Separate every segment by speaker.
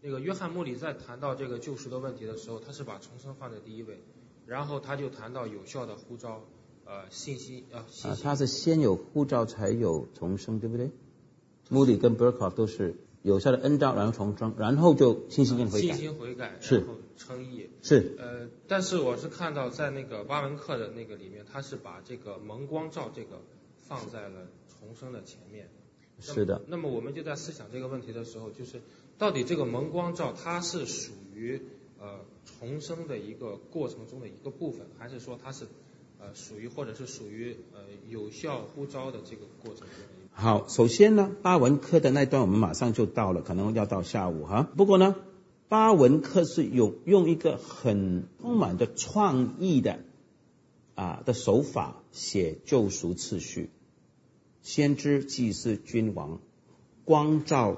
Speaker 1: 那个约翰穆里在谈到这个救赎的问题的时候，他是把重生放在第一位，然后他就谈到有效的呼召，信息。
Speaker 2: 他是先有呼召才有重生，对不对？穆里跟 Berkhoff 都是有效的恩召，然后重生，然后就信心悔改。
Speaker 1: 信心悔改，
Speaker 2: 是
Speaker 1: 然后称义。
Speaker 2: 是。
Speaker 1: 但是我是看到在那个巴文克的那个里面，他是把这个蒙光照这个放在了重生的前面。
Speaker 2: 是的。
Speaker 1: 那么我们就在思想这个问题的时候，就是到底这个蒙光照它是属于重生的一个过程中的一个部分，还是说它是属于或者是属于有效呼召的这个过程中的一个？
Speaker 2: 好，首先呢，巴文科的那段我们马上就到了，可能要到下午哈。不过呢，巴文科是用一个很充满着创意的手法写救赎次序，先知、祭司、君王，光照、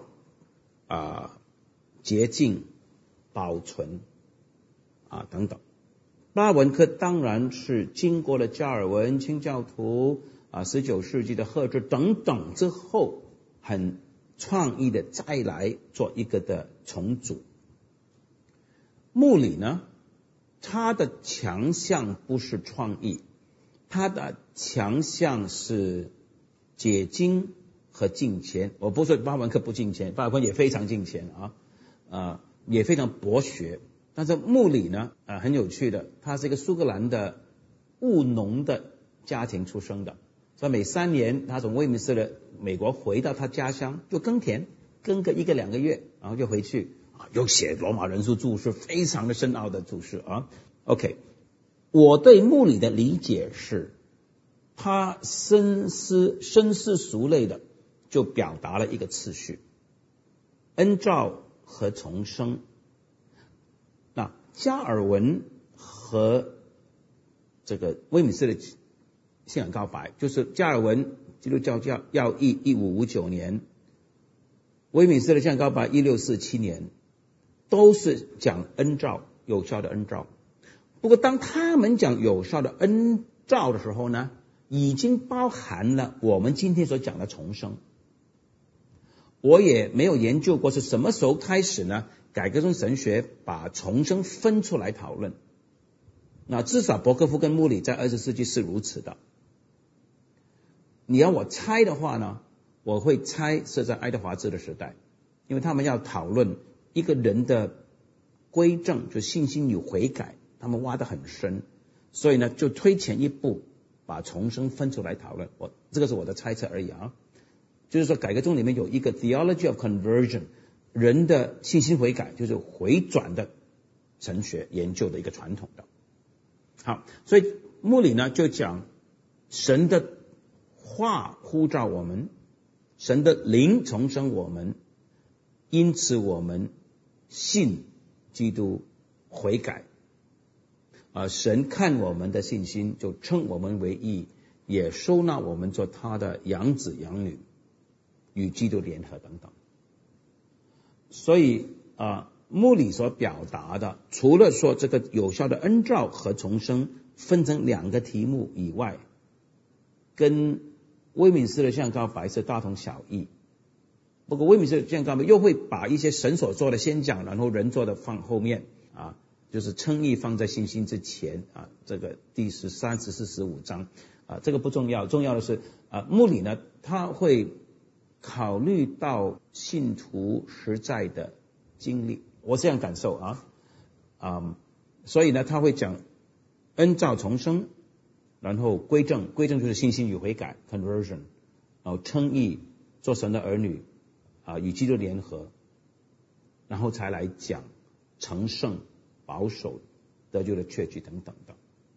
Speaker 2: 洁净、保存等等。巴文科当然是经过了加尔文、清教徒19世纪的赫兹等等之后，很创意的再来做一个的重组。穆里呢，他的强项不是创意，他的强项是解经和敬虔。我不说巴文科不敬虔，巴文科也非常敬虔也非常博学。但是穆里呢，很有趣的，他是一个苏格兰的务农的家庭出生的，所以每3年他从威敏斯特美国回到他家乡就耕田，耕个1个2个月，然后就回去又写罗马人书注释，非常的深奥的注释OK， 我对穆里的理解是，他深思熟虑的就表达了一个次序：恩召和重生。那加尔文和这个威敏斯特信仰告白，就是加尔文基督教要义1559年，威敏斯特信仰告白1647年，都是讲恩召，有效的恩召。不过当他们讲有效的恩召的时候呢，已经包含了我们今天所讲的重生。我也没有研究过是什么时候开始呢，改革宗神学把重生分出来讨论。那至少伯克夫跟穆里在20世纪是如此的。你要我猜的话呢，我会猜是在爱德华兹的时代，因为他们要讨论一个人的归正，就信心与悔改，他们挖得很深，所以呢就推前一步把重生分出来讨论。这个是我的猜测而已就是说改革宗里面有一个 theology of conversion， 人的信心悔改，就是回转的神学研究的一个传统的。好，所以穆里呢就讲神的话呼召我们，神的灵重生我们，因此我们信基督悔改，神看我们的信心就称我们为义，也收纳我们做他的养子养女，与基督联合等等。所以穆里所表达的，除了说这个有效的恩召和重生分成2个题目以外，跟威敏斯特信仰告白是大同小异。不过威敏斯特信仰告白又会把一些神所做的先讲，然后人做的放后面就是称义放在信心之前这个第13、14、15章这个不重要，重要的是穆里呢他会考虑到信徒实在的经历，我这样感受所以呢他会讲恩召重生，然后归正就是信心与悔改 conversion， 然后称义做神的儿女与基督联合，然后才来讲成圣保守得救的确据等等的。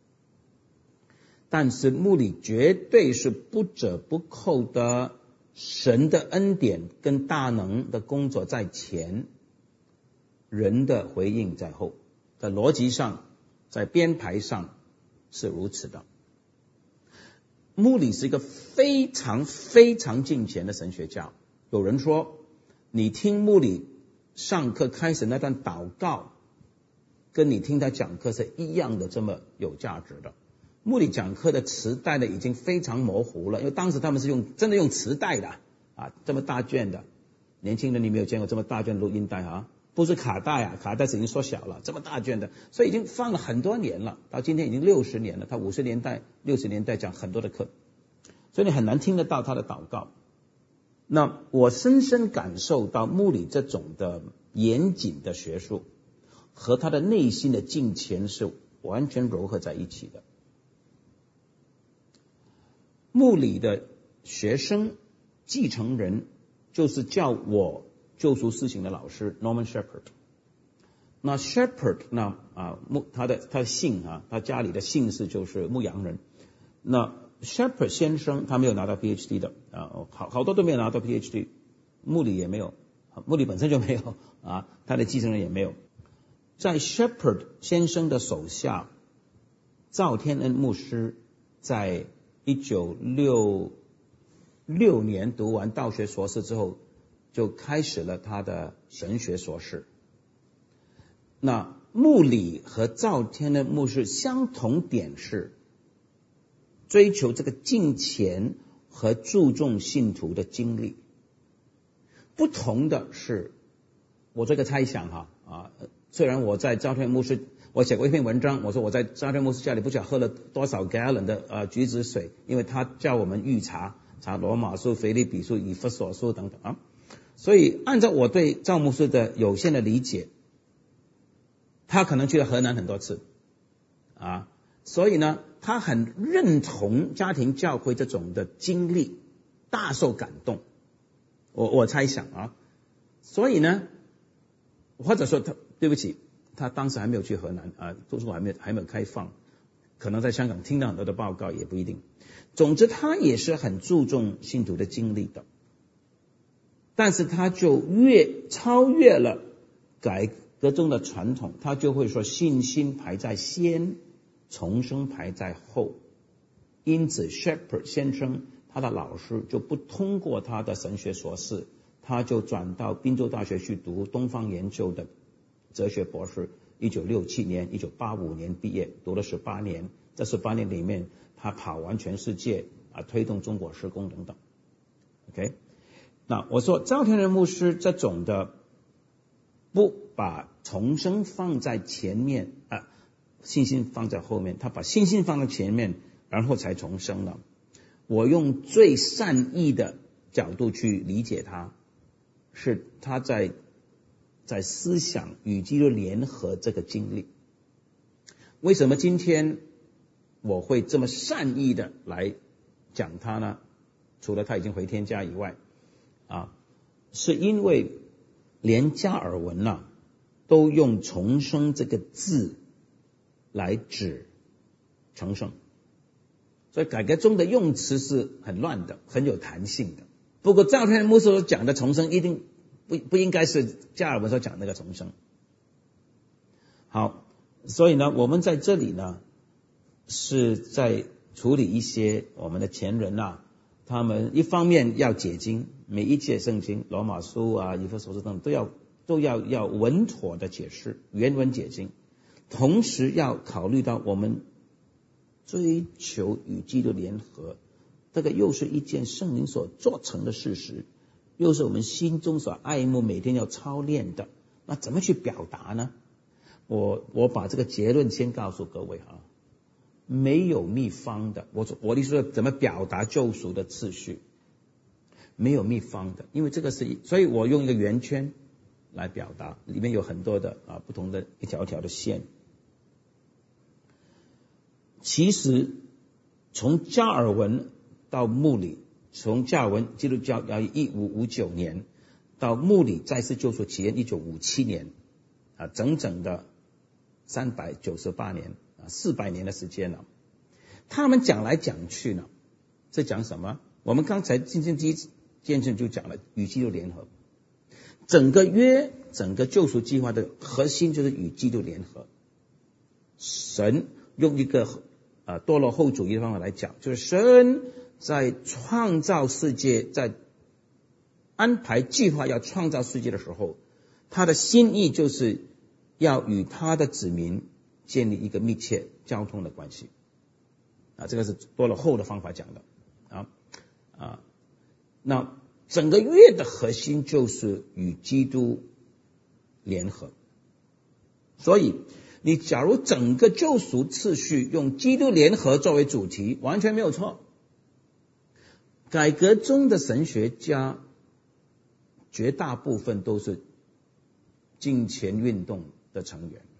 Speaker 2: 但是穆里绝对是不折不扣的，神的恩典跟大能的工作在前，人的回应在后，在逻辑上在编排上是如此的。穆里是一个非常非常敬虔的神学家，有人说你听穆里上课开始那段祷告跟你听他讲课是一样的这么有价值的。穆里讲课的磁带呢已经非常模糊了，因为当时他们是真的用磁带的这么大卷的，年轻人你没有见过这么大卷录音带不是卡带啊，卡带是已经缩小了，这么大卷的，所以已经放了很多年了，到今天已经60年了。他50年代、60年代讲很多的课，所以你很难听得到他的祷告。那我深深感受到穆里这种的严谨的学术和他的内心的敬虔是完全糅合在一起的。穆里的学生继承人就是教我救赎施行的老师 Norman Shepherd。那 Shepherd 他的姓他家里的姓氏就是牧羊人。那 Shepherd 先生他没有拿到 PhD 的好多都没有拿到 PhD， 穆里也没有，穆里本身就没有他的继承人也没有。在 Shepherd 先生的手下，赵天恩牧师在1966年读完道学硕士之后，就开始了他的神学硕士。那穆里和赵天恩牧师相同点是追求这个敬虔和注重信徒的经历，不同的是，我这个猜想虽然我在赵天恩牧师，我写过一篇文章，我说我在赵天恩牧师家里不晓得喝了多少 gallon 的橘子水，因为他叫我们预查罗马书、腓立比书、以弗所书等等所以按照我对赵牧师的有限的理解，他可能去了河南很多次所以呢他很认同家庭教会这种的经历，大受感动，我猜想所以呢，或者说对不起，他当时还没有去河南图书馆还没有开放，可能在香港听到很多的报告也不一定。总之他也是很注重信徒的经历的，但是他就超越了改革中的传统，他就会说信心排在先，重生排在后。因此 Shepherd 先生他的老师就不通过他的神学硕士，他就转到宾州大学去读东方研究的哲学博士。1967年1985年毕业，读了18年，这18年里面他跑完全世界推动中国事工等等。 OK， 那我说赵天恩牧师这种的不把重生放在前面信心放在后面，他把信心放在前面，然后才重生了。我用最善意的角度去理解他，是他在思想与基督联合这个经历。为什么今天我会这么善意的来讲他呢？除了他已经回天家以外是因为连加尔文都用重生这个字来指重生，所以改革中的用词是很乱的，很有弹性的。不过赵天恩牧师所讲的重生一定不应该是加尔文所讲那个重生。好，所以呢我们在这里呢是在处理一些我们的前人他们一方面要解经，每一节圣经罗马书以弗所书等都要稳妥的解释，原文解经，同时要考虑到我们追求与基督联合，这个又是一件圣灵所做成的事实，又是我们心中所爱慕每天要操练的。那怎么去表达呢？我把这个结论先告诉各位没有秘方的。我的意思说怎么表达救赎的次序，没有秘方的，因为这个所以我用一个圆圈来表达，里面有很多的不同的一条条的线。其实从加尔文到穆里，从加尔文基督教要1559年到穆里再次救赎起源1957年整整的398年400年的时间了。他们讲来讲去呢是讲什么？我们刚才今天第一见证就讲了与基督联合，整个救赎计划的核心就是与基督联合。神用一个多罗后主义的方法来讲，就是神在创造世界，在安排计划要创造世界的时候，他的心意就是要与他的子民建立一个密切交通的关系这个是多罗后的方法讲的那整个约的核心就是与基督联合。所以你假如整个救赎次序用基督联合作为主题，完全没有错。改革中的神学家绝大部分都是敬虔运动的成员。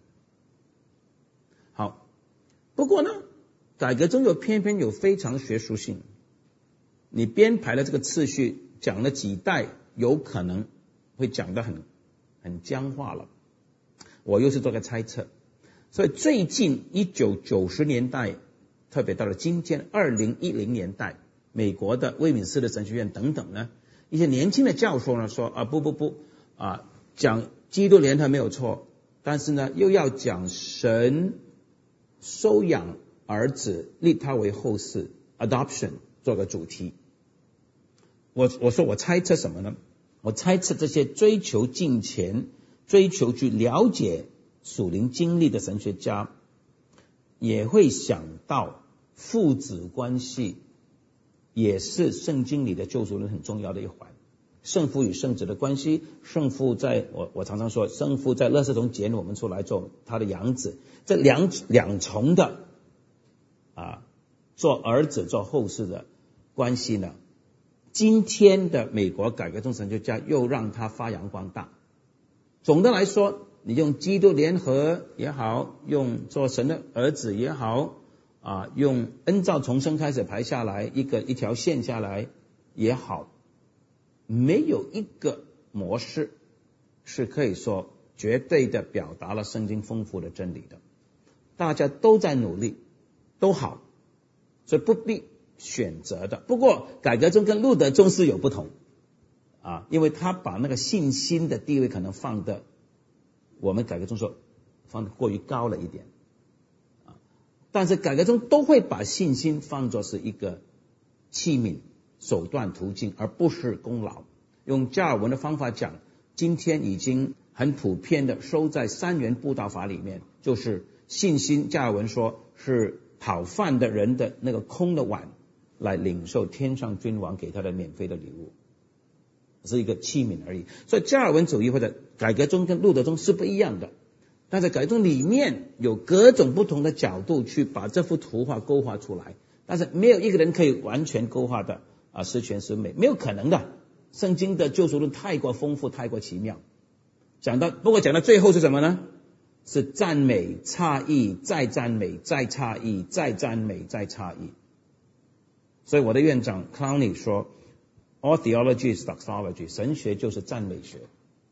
Speaker 2: 好，不过呢，改革中又偏偏有非常学术性，你编排了这个次序，讲了几代，有可能会讲得很僵化了。我又是做个猜测，所以最近1990年代，特别到了今天2010年代，美国的威敏斯特神学院等等呢，一些年轻的教授呢说不讲基督联合没有错，但是呢又要讲神收养儿子，立他为后嗣 adoption 做个主题。我说我猜测什么呢？我猜测这些追求敬虔、追求去了解属灵经历的神学家，也会想到父子关系也是圣经里的救赎论很重要的一环。圣父与圣子的关系，圣父我常常说，圣父在垃圾桶捡我们出来做他的养子，这两重的做儿子做后嗣的关系呢，今天的美国改革中神学家又让他发扬光大。总的来说，你用基督联合也好，用做神的儿子也好，用恩召重生开始排下来一条线下来也好，没有一个模式是可以说绝对的表达了圣经丰富的真理的。大家都在努力，都好，所以不必选择的。不过改革中跟路德宗是有不同因为他把那个信心的地位可能放的，我们改革中说放的过于高了一点但是改革中都会把信心放作是一个器皿、手段、途径，而不是功劳。用加尔文的方法讲，今天已经很普遍的收在三元布道法里面，就是信心，加尔文说是讨饭的人的那个空的碗来领受天上君王给他的免费的礼物，是一个器皿而已。所以加尔文主义或者改革中跟路德宗是不一样的，但是改革中里面有各种不同的角度去把这幅图画勾画出来，但是没有一个人可以完全勾画的十全十美，没有可能的。圣经的救赎论太过丰富，太过奇妙。不过讲到最后是什么呢？是赞美、诧异，再赞美，再诧异，再赞美，再诧异。所以我的院长 Clowney 说 All theology is doxology， 神学就是赞美学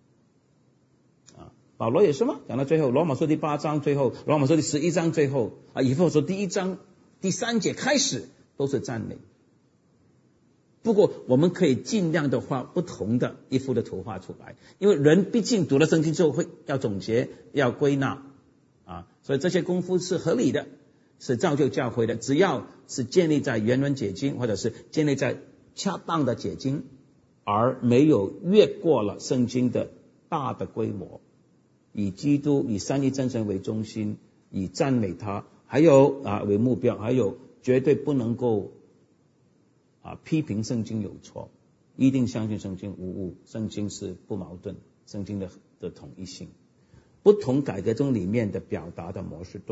Speaker 2: 保罗也是吗？讲到最后，罗马书第8章最后，罗马书第11章最后以弗所书第1章第3节开始都是赞美。不过我们可以尽量的画不同的一幅的图画出来，因为人毕竟读了圣经之后要总结，要归纳所以这些功夫是合理的，是造就教会的。只要是建立在原文解经，或者是建立在恰当的解经，而没有越过了圣经的大的规模，以基督以三一真神为中心，以赞美他还有为目标，还有绝对不能够批评圣经有错，一定相信圣经无误，圣经是不矛盾，圣经的统一性。不同改革中里面的表达的模式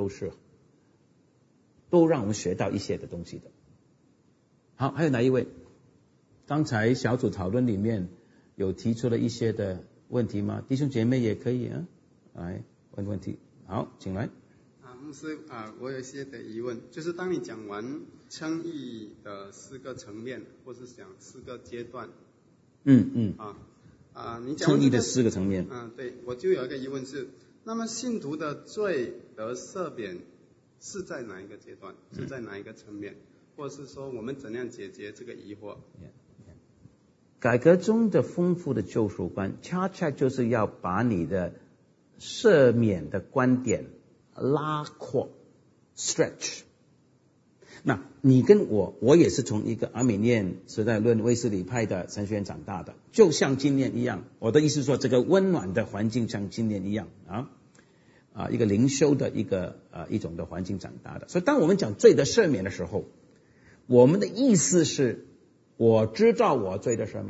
Speaker 2: 都让我们学到一些的东西的。好，还有哪一位？刚才小组讨论里面有提出了一些的问题吗？弟兄姐妹也可以来问问题。好，请来。
Speaker 3: 牧师我有一些的疑问，就是当你讲完称义的4个层面，或是讲4个阶段，你讲
Speaker 2: 称义的4个层面，
Speaker 3: 对，我就有一个疑问是，那么信徒的罪得赦免是在哪一个阶段，是在哪一个层面，或是说我们怎样解决这个疑惑？
Speaker 2: 改革中的丰富的救赎观，恰恰就是要把你的赦免的观点拉阔 stretch。 那你跟我也是从一个阿米念时代论卫斯理派的神学院长大的，就像今年一样。我的意思是说，这个温暖的环境像今年一样一个灵修的一种的环境长大的。所以当我们讲罪的赦免的时候，我们的意思是我知道我罪的赦免了，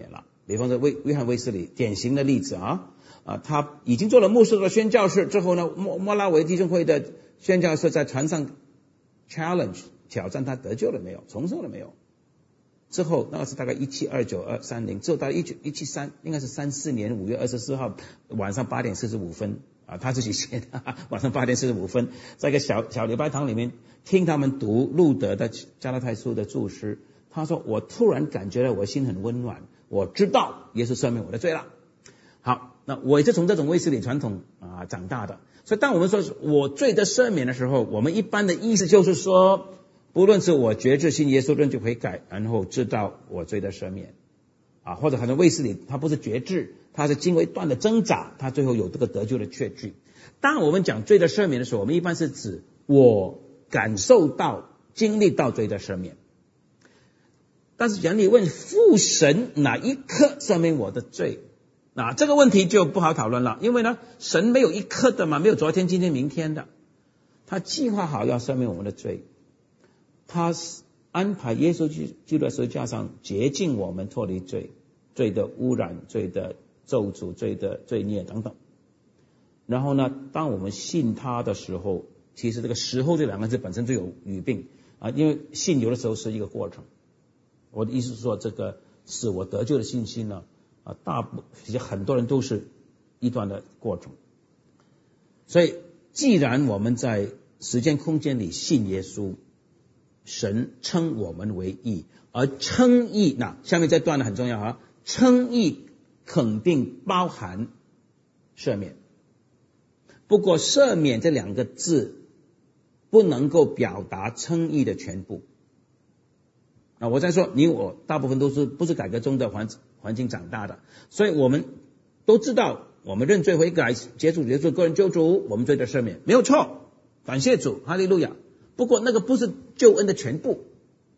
Speaker 2: 比方说约翰卫斯理典型的例子他已经做了牧师的宣教士之后呢，莫拉维弟兄会的宣教士在船上 challenge 挑战他得救了没有，重生了没有。之后那个是大概1729-230，之后到173应该是34年5月24号晚上8点45分他自己写的晚上8点45分，在一个小礼拜堂里面听他们读路德的加拉太书的注释。他说我突然感觉到我心很温暖，我知道耶稣赦免我的罪了。好，那我也是从这种卫斯理传统长大的，所以当我们说我罪的赦免的时候，我们一般的意思就是说，不论是我决志信耶稣认罪悔改，然后知道我罪的赦免或者可能卫斯理他不是决志，他是经过一段的挣扎，他最后有这个得救的确据。当我们讲罪的赦免的时候，我们一般是指我感受到经历到罪的赦免。但是假如你问父神哪一刻赦免我的罪，那这个问题就不好讨论了，因为呢神没有一刻的嘛，没有昨天今天明天的，他计划好要赦免我们的罪，他安排耶稣基督在十字架上洁净我们，脱离罪的污染，罪的咒诅，罪的罪孽等等。然后呢当我们信他的时候，其实这个时候这两个字本身就有语病因为信有的时候是一个过程。我的意思是说，这个使我得救的信心呢其实很多人都是一段的过程。所以既然我们在时间空间里信耶稣，神称我们为义，而称义下面这段呢很重要称义肯定包含赦免。不过赦免这两个字不能够表达称义的全部。我再说，你我大部分都是不是改革中的环境长大的，所以我们都知道，我们认罪悔改，接触耶稣个人救主，我们罪的赦免没有错，感谢主，哈利路亚。不过那个不是救恩的全部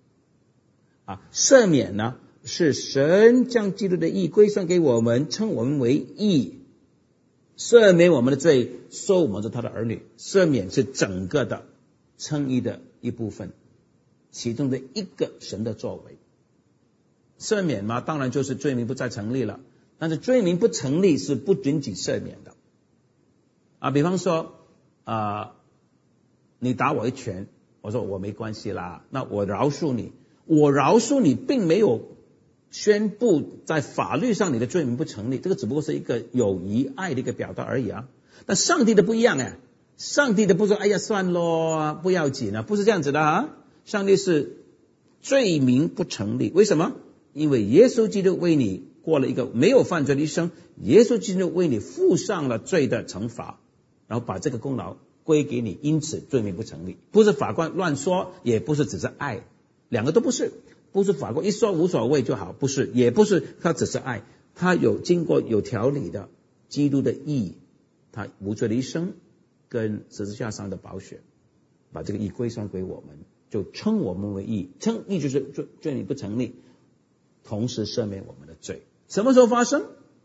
Speaker 2: 赦免呢是神将基督的义归算给我们，称我们为义，赦免我们的罪，说我们是他的儿女。赦免是整个的称义的一部分，其中的一个神的作为。赦免嘛，当然就是罪名不再成立了，但是罪名不成立是不仅仅赦免的比方说你打我一拳，我说我没关系啦，那我饶恕你，我饶恕你并没有宣布在法律上你的罪名不成立，这个只不过是一个友谊爱的一个表达而已但上帝的不一样上帝的不说哎呀算咯不要紧不是这样子的上帝是罪名不成立。为什么？因为耶稣基督为你过了一个没有犯罪的一生，耶稣基督为你付上了罪的惩罚，然后把这个功劳归给你，因此罪名不成立。不是法官乱说，也不是只是爱，两个都不是。不是法官一说无所谓就好，不是，也不是他只是爱，他有经过有条理的基督的义，他无罪的一生跟十字架上的宝血，把这个义归算给我们，就称我们为义。称义就是罪名不成立，同时赦免我们的罪。什么时候发生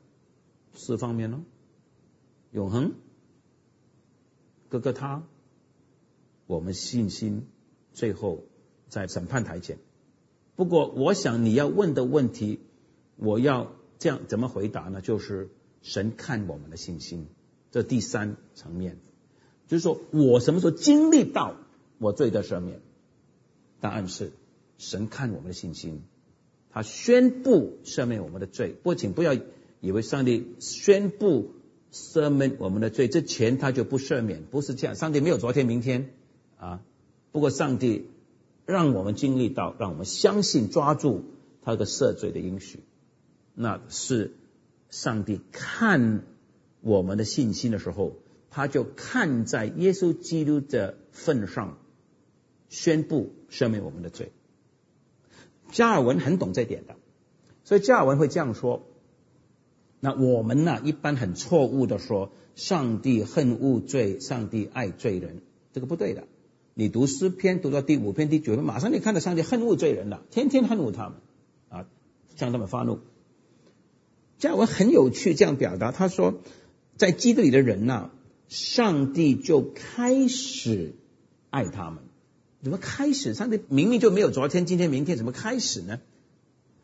Speaker 2: ？4方面永恒，哥哥他，我们信心，最后在审判台前。不过我想你要问的问题，我要这样怎么回答呢？就是神看我们的信心，这第3层面，就是说我什么时候经历到我罪的赦免？答案是神看我们的信心，他宣布赦免我们的罪。不过请不要以为上帝宣布赦免我们的罪之前他就不赦免，不是这样，上帝没有昨天明天不过上帝让我们经历到，让我们相信，抓住他的赦罪的应许，那是上帝看我们的信心的时候，他就看在耶稣基督的份上，宣布赦免我们的罪。加尔文很懂这点的，所以加尔文会这样说。那我们呢，一般很错误的说，上帝恨恶罪，上帝爱罪人，这个不对的。你读诗篇读到第5篇第9篇，马上你看到上帝恨恶罪人了，天天恨恶他们向他们发怒。加尔文很有趣这样表达，他说在基督里的人上帝就开始爱他们。怎么开始？上帝明明就没有昨天今天明天，怎么开始呢？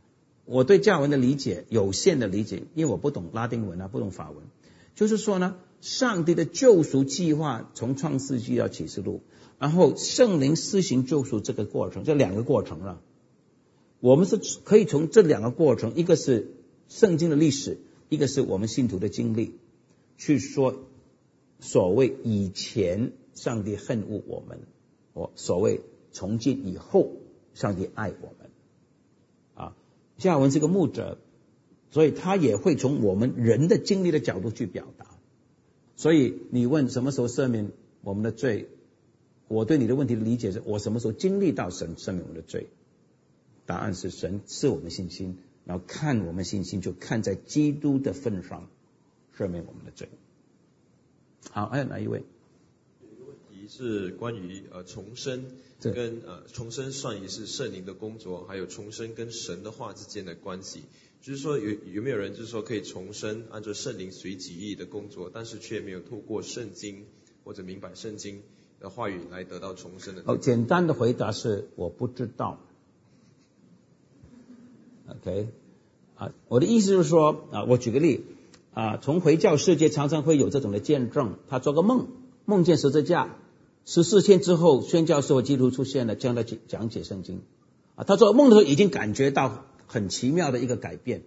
Speaker 2: 我对加尔文的理解有限的理解，因为我不懂拉丁文啊，不懂法文，就是说呢，上帝的救赎计划从创世纪到启示录，然后圣灵施行救赎这个过程，这两个过程了。我们是可以从这两个过程，一个是圣经的历史，一个是我们信徒的经历，去说所谓以前上帝恨恶我们，所谓从今以后上帝爱我们啊。加尔文是个牧者，所以他也会从我们人的经历的角度去表达。所以你问什么时候赦免我们的罪，我对你的问题的理解是，我什么时候经历到神赦免我们的罪？答案是神赐我们信心，然后看我们信心就看在基督的份上赦免我们的罪。好，还有哪一位？
Speaker 4: 有一个问题是关于重生跟重生算也是圣灵的工作，还有重生跟神的话之间的关系。就是说有没有人就是说可以重生，按照圣灵随己意的工作，但是却没有透过圣经或者明白圣经的话语来得到重生的？
Speaker 2: 简单的回答是我不知道。OK， 我的意思就是说我举个例从回教世界常常会有这种的见证，他做个梦，梦见十字架，14天之后宣教士和基督徒出现了，将他讲解圣经他做梦的时候已经感觉到很奇妙的一个改变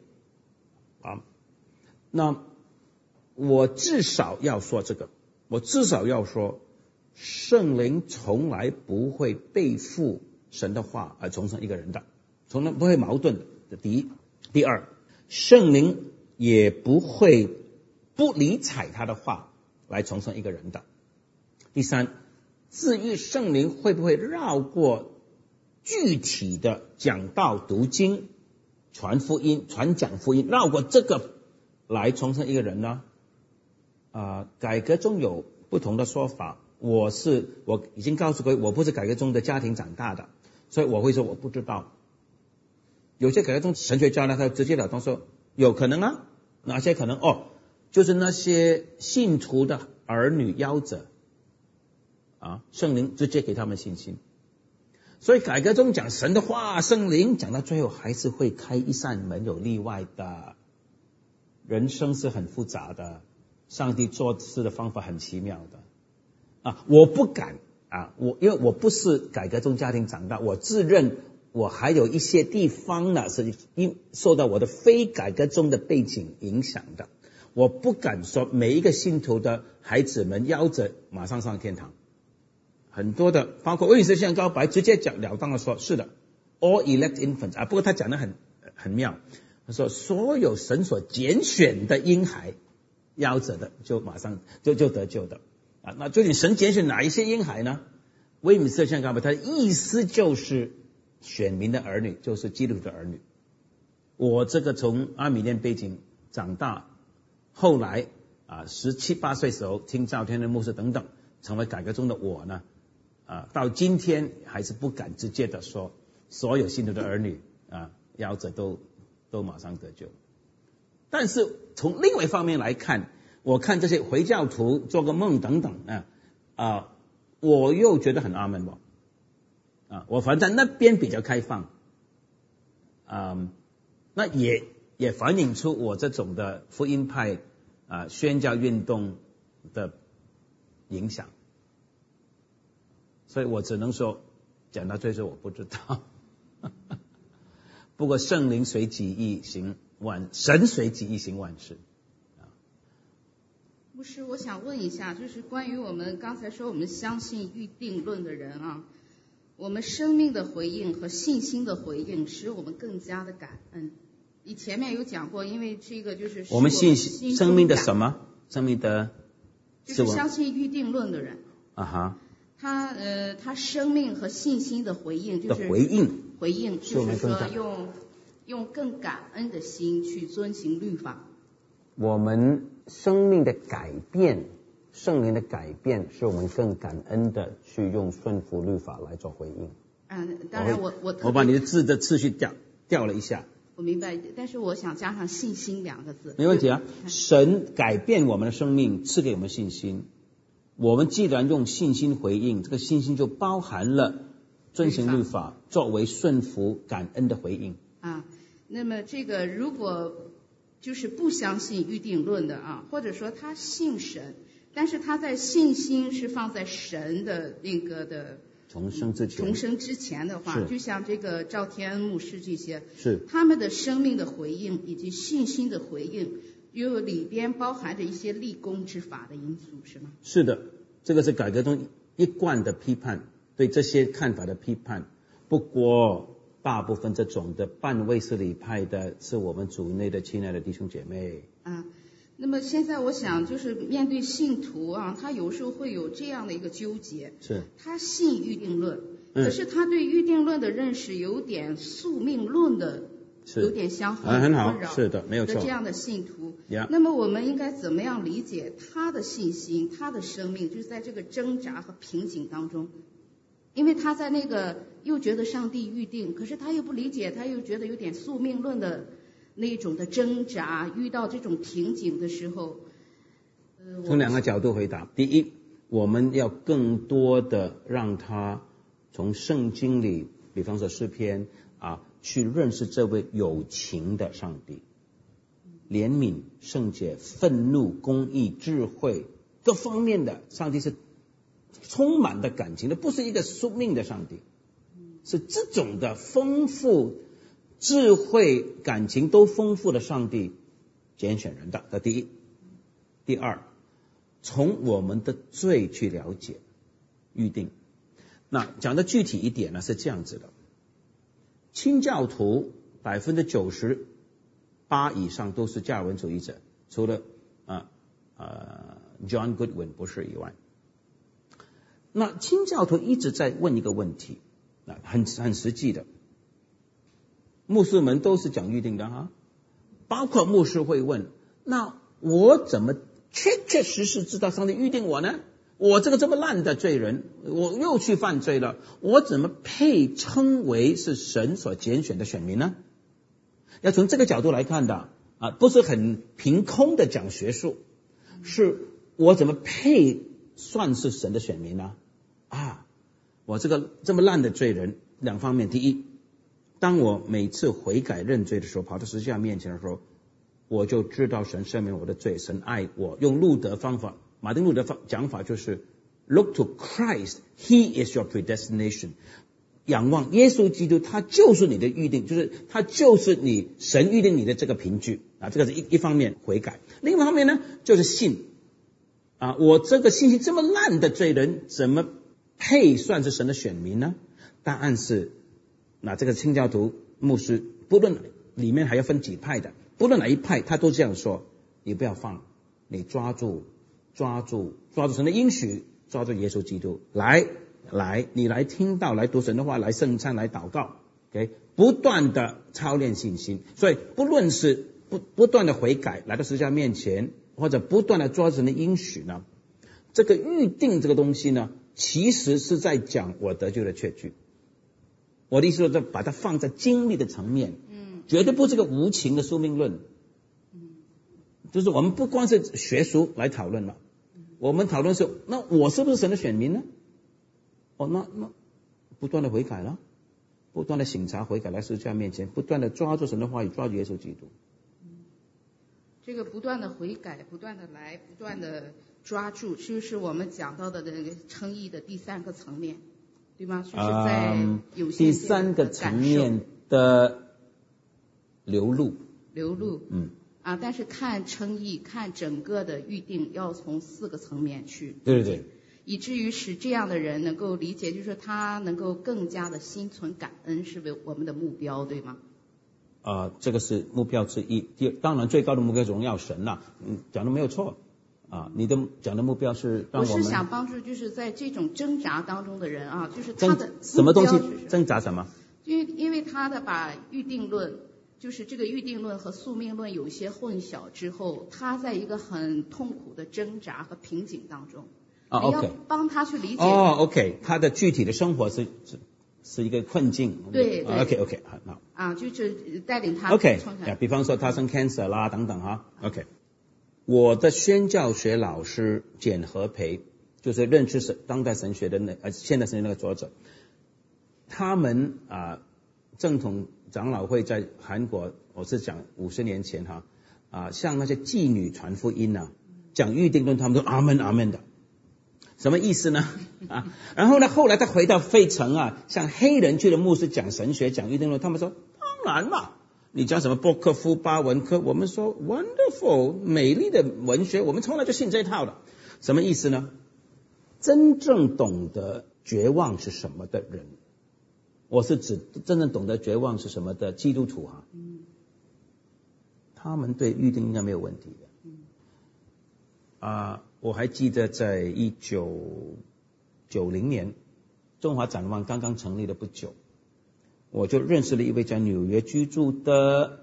Speaker 2: 那我至少要说这个，我至少要说圣灵从来不会背负神的话而重生一个人的，从来不会矛盾的。第一，第二，圣灵也不会不理睬他的话来重生一个人的。第三，至于圣灵会不会绕过具体的讲道、读经、传福音、传讲福音，绕过这个来重生一个人呢？改革中有不同的说法，我已经告诉各位，我不是改革中的家庭长大的，所以我会说我不知道。有些改革中神学家呢，他直截了当说有可能啊，哪些可能？就是那些信徒的儿女夭折圣灵直接给他们信心。所以改革中讲神的话，圣灵讲到最后还是会开一扇门，有例外的。人生是很复杂的，上帝做事的方法很奇妙的我不敢因为我不是改革中家庭长大，我自认我还有一些地方呢是受到我的非改革中的背景影响的，我不敢说每一个信徒的孩子们夭折马上上天堂。很多的包括威尔斯先生告白直接讲了当的说，是的 all elect infants不过他讲得很妙，他说所有神所拣选的婴孩夭折的就马上就得救的那究竟神拣选哪一些婴孩呢？威尔斯先生告白他的意思就是选民的儿女，就是基督徒的儿女。我这个从阿米念背景长大，后来17、18岁时候听赵天的牧师等等，成为改革中的我呢到今天还是不敢直接的说所有信徒的儿女夭折都马上得救。但是从另外一方面来看，我看这些回教徒做个梦等等我又觉得很阿门我反正那边比较开放那也反映出我这种的福音派宣教运动的影响。所以我只能说讲到最后我不知道不过圣灵随己意行神随己意行万事
Speaker 5: 牧师，我想问一下，就是关于我们刚才说我们相信预定论的人我们生命的回应和信心的回应使我们更加的感恩。你前面有讲过，因为这个就是
Speaker 2: 我们信生命的什么？生命的
Speaker 5: 就是相信预定论的人他生命和信心的回应就是
Speaker 2: 回应
Speaker 5: 就是说用更感恩的心去遵行律法。
Speaker 2: 我们生命的改变，圣灵的改变是我们更感恩的去用顺服律法来做回应。
Speaker 5: 当然
Speaker 2: 我把你的字的次序调了一下。
Speaker 5: 我明白，但是我想加上信心2个字。
Speaker 2: 没问题神改变我们的生命，赐给我们信心。我们既然用信心回应，这个信心就包含了遵行律法作为顺服感恩的回应。
Speaker 5: 那么这个如果就是不相信预定论的啊，或者说他信神，但是他在信心是放在神的那个的
Speaker 2: 重生之前
Speaker 5: 的话，就像这个赵天牧师这些，
Speaker 2: 是他
Speaker 5: 们的生命的回应以及信心的回应，又里边包含着一些立功之法的因素，是吗？
Speaker 2: 是的，这个是改革中一贯的批判，对这些看法的批判。不过大部分这种的半卫斯理派的是我们主内的亲爱的弟兄姐妹。
Speaker 5: 那么现在我想就是面对信徒啊，他有时候会有这样的一个纠结，
Speaker 2: 是
Speaker 5: 他信预定论，可是他对预定论的认识有点宿命论的，有点相互
Speaker 2: 很好，是的，没有错。
Speaker 5: 这样的信徒，那么我们应该怎么样理解他的信心，他的生命，就是在这个挣扎和瓶颈当中，因为他在那个又觉得上帝预定，可是他又不理解，他又觉得有点宿命论的那种的挣扎，遇到这种瓶颈的时候，
Speaker 2: 从两个角度回答。第一，我们要更多的让他从圣经里，比方说诗篇去认识这位有情的上帝，怜悯、圣洁、愤怒、公义、智慧各方面的上帝是充满的感情的，不是一个宿命的上帝，是这种的丰富智慧感情都丰富的上帝拣选人的。这第一。第二，从我们的罪去了解预定。那讲的具体一点呢，是这样子的，清教徒98%以上都是加尔文主义者，除了John Goodwin 不是以外。那清教徒一直在问一个问题，很实际的，牧师们都是讲预定的包括牧师会问，那我怎么确实知道上帝预定我呢？我这么烂的罪人，我又去犯罪了，我怎么配称为是神所拣选的选民呢？要从这个角度来看的不是很凭空的讲学术，是我怎么配算是神的选民呢？我这么烂的罪人，两方面。第一，当我每次悔改认罪的时候，跑到十字架面前的时候，我就知道神赦免我的罪，神爱我。用路德方法，马丁路德讲法就是 Look to Christ, He is your predestination。 仰望耶稣基督，他就是你的预定，就是他就是你神预定你的这个凭据这个是一方面悔改。另一方面呢，就是信我这个信心这么烂的罪人，怎么配算是神的选民呢？答案是，这个清教徒牧师，不论里面还要分几派的，不论哪一派，他都这样说：你不要放，你抓住神的应许，抓住耶稣基督，你来听到，来读神的话，来圣餐，来祷告不断的操练信心。所以不论是不断的悔改，来到十字架面前，或者不断的抓住神的应许呢，这个预定这个东西呢，其实是在讲我得救的确据。我的意思是把它放在经历的层面，绝对不是个无情的宿命论。就是我们不光是学术来讨论了，我们讨论是，那我是不是神的选民呢？那不断的悔改了，不断的省察悔改，来十字架面前，不断的抓住神的话语，抓住耶稣基督。
Speaker 5: 这个不断的悔改，不断的来，不断的抓住，就是我们讲到的那个称义的第三个层面，对吗？就是在有限
Speaker 2: 第三个层面的流露，
Speaker 5: 但是看称义，看整个的预定，要从4个层面去，
Speaker 2: 对，
Speaker 5: 以至于使这样的人能够理解，就是他能够更加的心存感恩，是为我们的目标，对吗？
Speaker 2: 这个是目标之一。当然最高的目标是荣耀神了，讲的没有错你的讲的目标是让我们，
Speaker 5: 我是想帮助就是在这种挣扎当中的人就是他的
Speaker 2: 什么东西挣扎什么？
Speaker 5: 因为他的把预定论，就是这个预定论和宿命论有一些混淆之后，他在一个很痛苦的挣扎和瓶颈当中。你要帮他去理解。
Speaker 2: OK， 他的具体的生活是一个困境。
Speaker 5: 对
Speaker 2: OK， 好。
Speaker 5: 就是带领他。
Speaker 2: OK， 比方说他生 cancer 啦等等OK， 我的宣教学老师简和培，就是认识当代神学的现代神学那个作者，他们正统长老会在韩国，我是讲50年前像那些妓女传福音讲预定论，他们都阿门阿门的，什么意思呢？然后呢，后来他回到费城像黑人区的牧师讲神学讲预定论，他们说当然嘛，你讲什么波克夫巴文科，我们说 wonderful 美丽的文学，我们从来就信这一套的。什么意思呢？真正懂得绝望是什么的人，我是指真正懂得绝望是什么的基督徒他们对预定应该没有问题的。我还记得在1990年，中华展望刚刚成立了不久，我就认识了一位在纽约居住的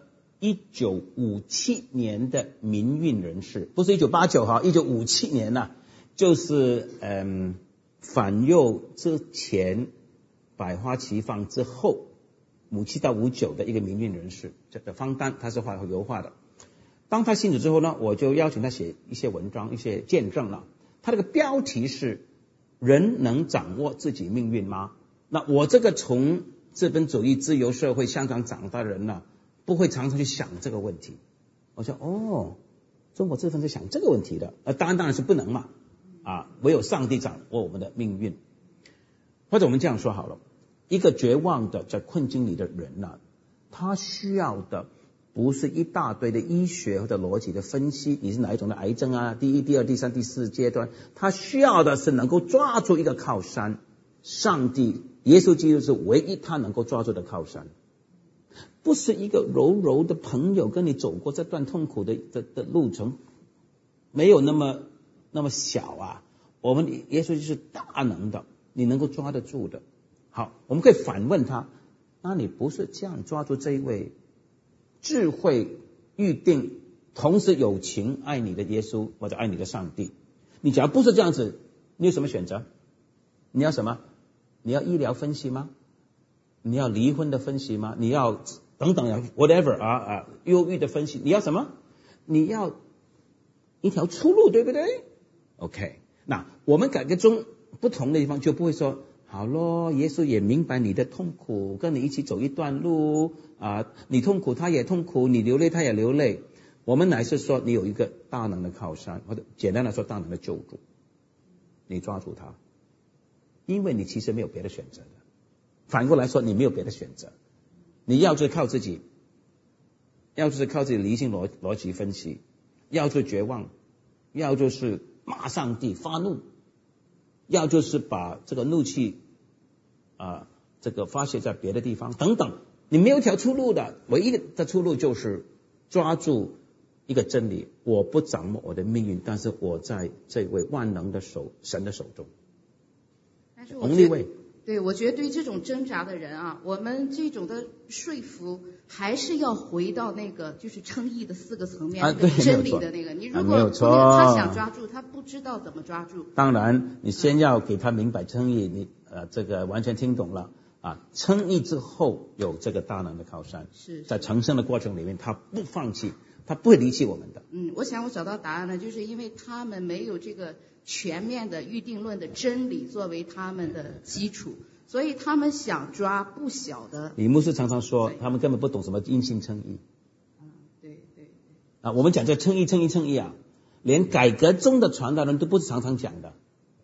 Speaker 2: 1957年的民运人士，不是19891957年就是反右之前，百花齐放之后，57到59的一个民运人士，这个方丹，他是画油画的。当他信主之后呢，我就邀请他写一些文章，一些见证了。他这个标题是人能掌握自己命运吗？那我这个从资本主义自由社会香港长大的人不会常常去想这个问题。我说中国这份是想这个问题的，当然是不能嘛，唯有上帝掌握我们的命运。或者我们这样说好了，一个绝望的在困境里的人他需要的不是一大堆的医学或者逻辑的分析，你是哪一种的癌症第1、第2、第3、第4阶段，他需要的是能够抓住一个靠山，上帝耶稣基督是唯一他能够抓住的靠山，不是一个柔柔的朋友跟你走过这段痛苦的路程，没有那么小我们耶稣就是大能的，你能够抓得住的。好，我们可以反问他，那你不是这样抓住这一位智慧预定同时有情爱你的耶稣或者爱你的上帝，你假如不是这样子，你有什么选择？你要什么？你要医疗分析吗？你要离婚的分析吗？你要等等whatever 忧郁的分析，你要什么？你要一条出路，对不对？ OK， 那我们改革中不同的地方就不会说好咯，耶稣也明白你的痛苦，跟你一起走一段路你痛苦他也痛苦，你流泪他也流泪。我们乃是说你有一个大能的靠山，或者简单来说大能的救主，你抓住他，因为你其实没有别的选择的。反过来说，你没有别的选择，你要就是靠自己，要就是靠自己理性逻辑分析，要就是绝望，要就是骂上帝发怒，要就是把这个怒气这个发泄在别的地方等等，你没有一条出路的，唯一的出路就是抓住一个真理，我不掌握我的命运，但是我在这位万能的神的手中。
Speaker 5: 但是我觉得对这种挣扎的人我们这种的说服还是要回到那个就是称义的4个层面，那个真理的那个。你如果他想抓住，他不知道怎么抓住。
Speaker 2: 当然，你先要给他明白称义，你这个完全听懂了称义之后有这个大能的靠山，
Speaker 5: 是
Speaker 2: 在成圣的过程里面，他不放弃，他不会离弃我们的。
Speaker 5: 我想我找到答案了，就是因为他们没有这个全面的预定论的真理作为他们的基础，所以他们想抓不小的。
Speaker 2: 李牧师常常说，他们根本不懂什么因信称义。
Speaker 5: 对
Speaker 2: 我们讲这称义连改革中的传道人都不是常常讲的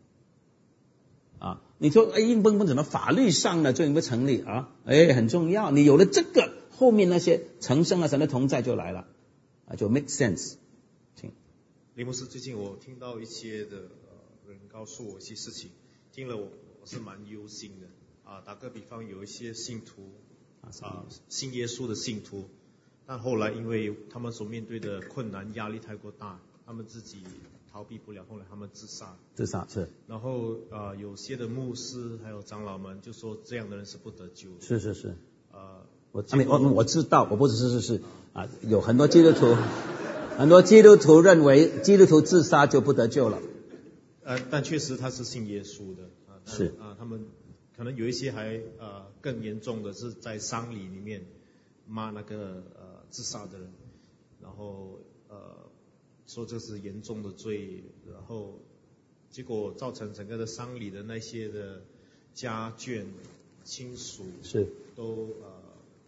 Speaker 2: 你说硬蹦蹦怎么法律上的就应该成立很重要，你有了这个，后面那些成圣神的同在就来了就 make sense。
Speaker 6: 李牧师，最近我听到一些的人告诉我一些事情，听了我是蛮忧心的打个比方，有一些信徒信耶稣的信徒，但后来因为他们所面对的困难压力太过大，他们自己逃避不了，后来他们自杀
Speaker 2: 是。
Speaker 6: 然后有些的牧师还有长老们就说这样的人是不得救的。
Speaker 2: 是我知道，我不只是有很多基督徒认为基督徒自杀就不得救了
Speaker 6: 但确实他是信耶稣的
Speaker 2: 是
Speaker 6: 他们可能有一些还更严重的是在丧礼里面骂那个自杀的人，然后说这是严重的罪，然后结果造成整个的丧礼的那些的家眷亲属
Speaker 2: 是
Speaker 6: 都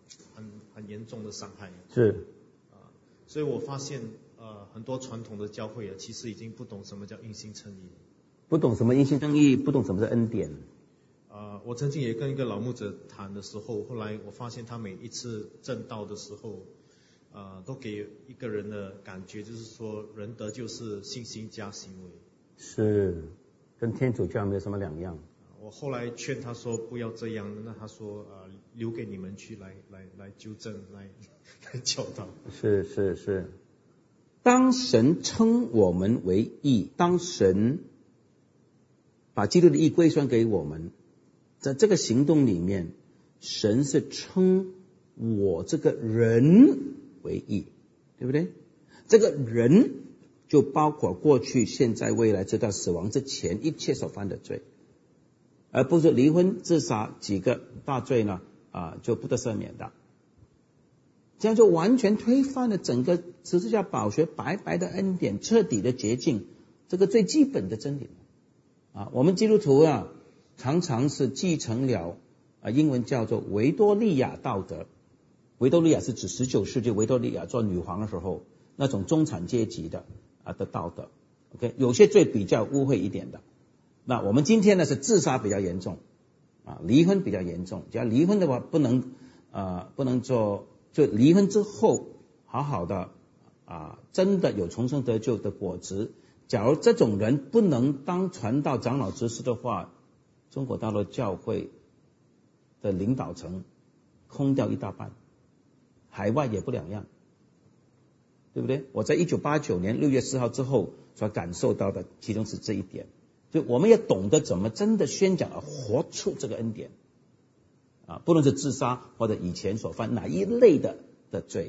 Speaker 6: 很严重的伤害。
Speaker 2: 是
Speaker 6: 所以我发现很多传统的教会其实已经不懂什么叫因信称义，
Speaker 2: 不懂什么因信称义，不懂什么是恩典。
Speaker 6: 我曾经也跟一个老牧者谈的时候，后来我发现他每一次证道的时候，都给一个人的感觉就是说，人得救是信心加行为，是
Speaker 2: 跟天主教没有什么两样。
Speaker 6: 我后来劝他说不要这样，那他说留给你们去来纠正，来教导。
Speaker 2: 是。当神称我们为义，当神把基督的义归算给我们，在这个行动里面，神是称我这个人为义，对不对？这个人就包括过去、现在、未来，直到死亡之前一切所犯的罪，而不是离婚、自杀几个大罪呢就不得赦免的。这样就完全推翻了整个十字架宝血白白的恩典，彻底的洁净，这个最基本的真理我们基督徒常常是继承了英文叫做维多利亚道德。维多利亚是指19世纪维多利亚做女皇的时候那种中产阶级的道德。OK， 有些罪比较污秽一点的。那我们今天呢是自杀比较严重离婚比较严重。只要离婚的话不能做，就离婚之后好好的真的有重生得救的果子。假如这种人不能当传道长老执事的话，中国大陆教会的领导层空掉一大半，海外也不两样，对不对？我在1989年6月4号之后所感受到的其中是这一点，就我们也懂得怎么真的宣讲活出这个恩典不论是自杀或者以前所犯哪一类的罪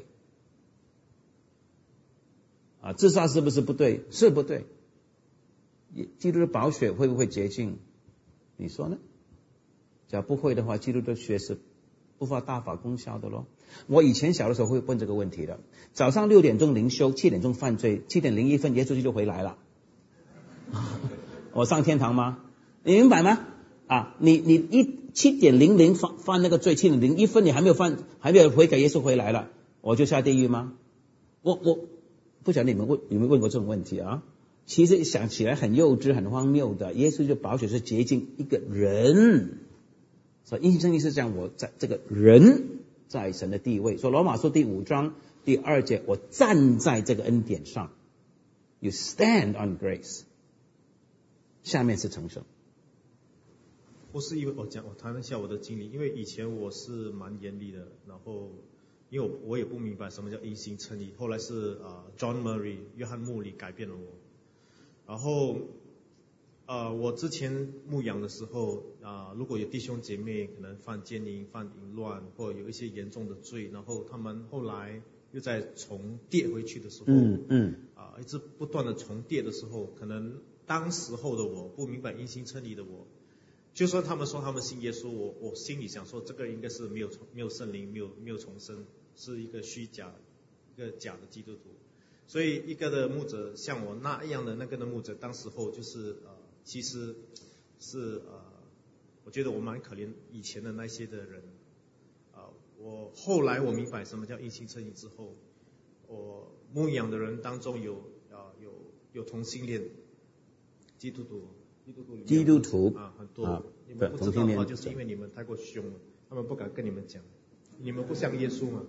Speaker 2: 自杀是不是不对？是不对。基督的宝血会不会洁净？你说呢？假如不会的话，基督的血是不发大法功效的咯。我以前小的时候会问这个问题的。早上6点钟灵修，7点钟犯罪，7点01分耶稣就回来了我上天堂吗？你明白吗？你7点00犯那个罪，7点01分你还没有悔改，耶稣回来了，我就下地狱吗？我不晓得你们有没有问过这种问题其实想起来很幼稚很荒谬的。耶稣的宝血是洁净一个人，所以因信称义是讲我在这个人在神的地位。所以罗马书第5章第2节，我站在这个恩典上， You stand on grace。 下面是成圣。
Speaker 6: 不是因为我谈一下我的经历，因为以前我是蛮严厉的，然后因为我也不明白什么叫因信称义，后来是John Murray 约翰穆里改变了我。然后我之前牧养的时候如果有弟兄姐妹可能犯奸淫、犯淫乱，或有一些严重的罪，然后他们后来又再重跌回去的时候，一直不断的重跌的时候，可能当时候的我不明白因信称义的我，就算他们说他们信耶稣，我心里想说这个应该是没有圣灵，没有重生，是一个虚假一个假的基督徒。所以一个的牧者像我那样的那个的牧者，当时候就是其实是我觉得我蛮可怜以前的那些的人我后来我明白什么叫因信称义之后，我牧养的人当中有同性恋基督徒很多你们不知道的话，就是因为你们太过凶了，他们不敢跟你们讲，你们不像耶稣嘛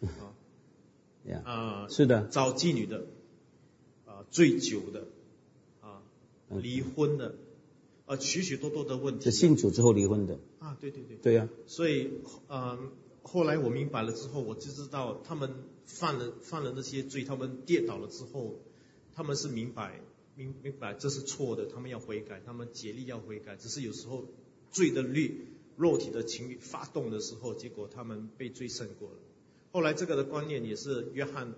Speaker 2: 是的，
Speaker 6: 找妓女的醉酒的离婚的许许多多的问题，
Speaker 2: 是信主之后离婚的对呀。
Speaker 6: 所以后来我明白了之后，我就知道他们犯了那些罪，他们跌倒了之后，他们是明白这是错的，他们要悔改，他们竭力要悔改，只是有时候罪的律、肉体的情欲发动的时候，结果他们被罪胜过了。后来这个的观念也是约翰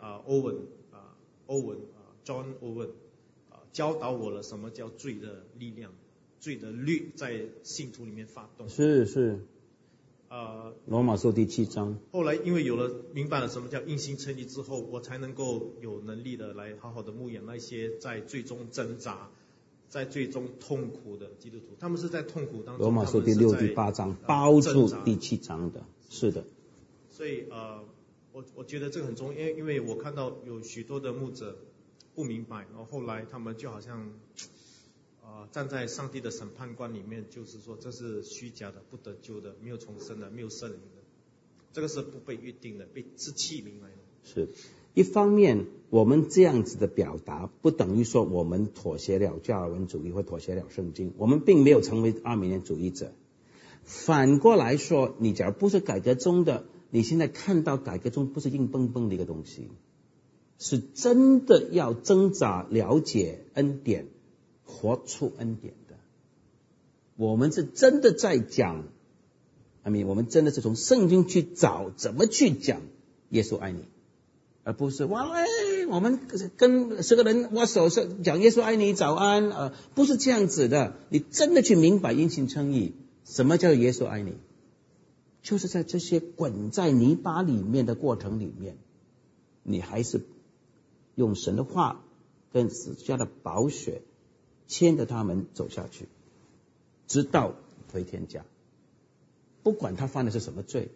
Speaker 6: John Owen 教导我了什么叫罪的力量，罪的律在信徒里面发动。
Speaker 2: 是罗马书第7章。
Speaker 6: 后来因为明白了什么叫因信称义之后，我才能够有能力的来好好的牧养那些在最终挣扎、在最终痛苦的基督徒。他们是在痛苦当中。
Speaker 2: 罗马书第6、第8章包住第7章的，是的。
Speaker 6: 所以我觉得这个很重要，因为我看到有许多的牧者不明白，然后后来他们就好像站在上帝的审判官里面，就是说这是虚假的、不得救的、没有重生的、没有圣灵的，这个是不被预定的，是器皿来的。
Speaker 2: 是一方面，我们这样子的表达不等于说我们妥协了加尔文主义或妥协了圣经，我们并没有成为阿米念主义者。反过来说，你假如不是改革中的，你现在看到改革中不是硬蹦蹦的一个东西，是真的要挣扎了解恩典，活出恩典的。我们是真的在讲，我们真的是从圣经去找怎么去讲耶稣爱你，而不是我们跟10个人握手讲耶稣爱你早安，不是这样子的。你真的去明白因信称义，什么叫耶稣爱你？就是在这些滚在泥巴里面的过程里面，你还是用神的话跟十字架的宝血牵着他们走下去，直到回天家。不管他犯的是什么罪，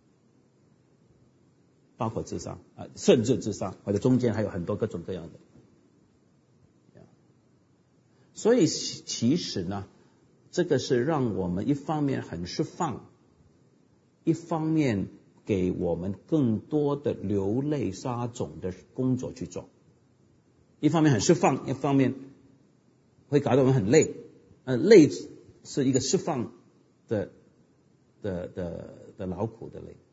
Speaker 2: 包括自杀甚至自杀，或者中间还有很多各种各样的。所以其实呢，这个是让我们一方面很释放，一方面给我们更多的流泪撒种的工作去做。一方面很释放，一方面会搞得我们很累。累是一个释放的劳苦的累。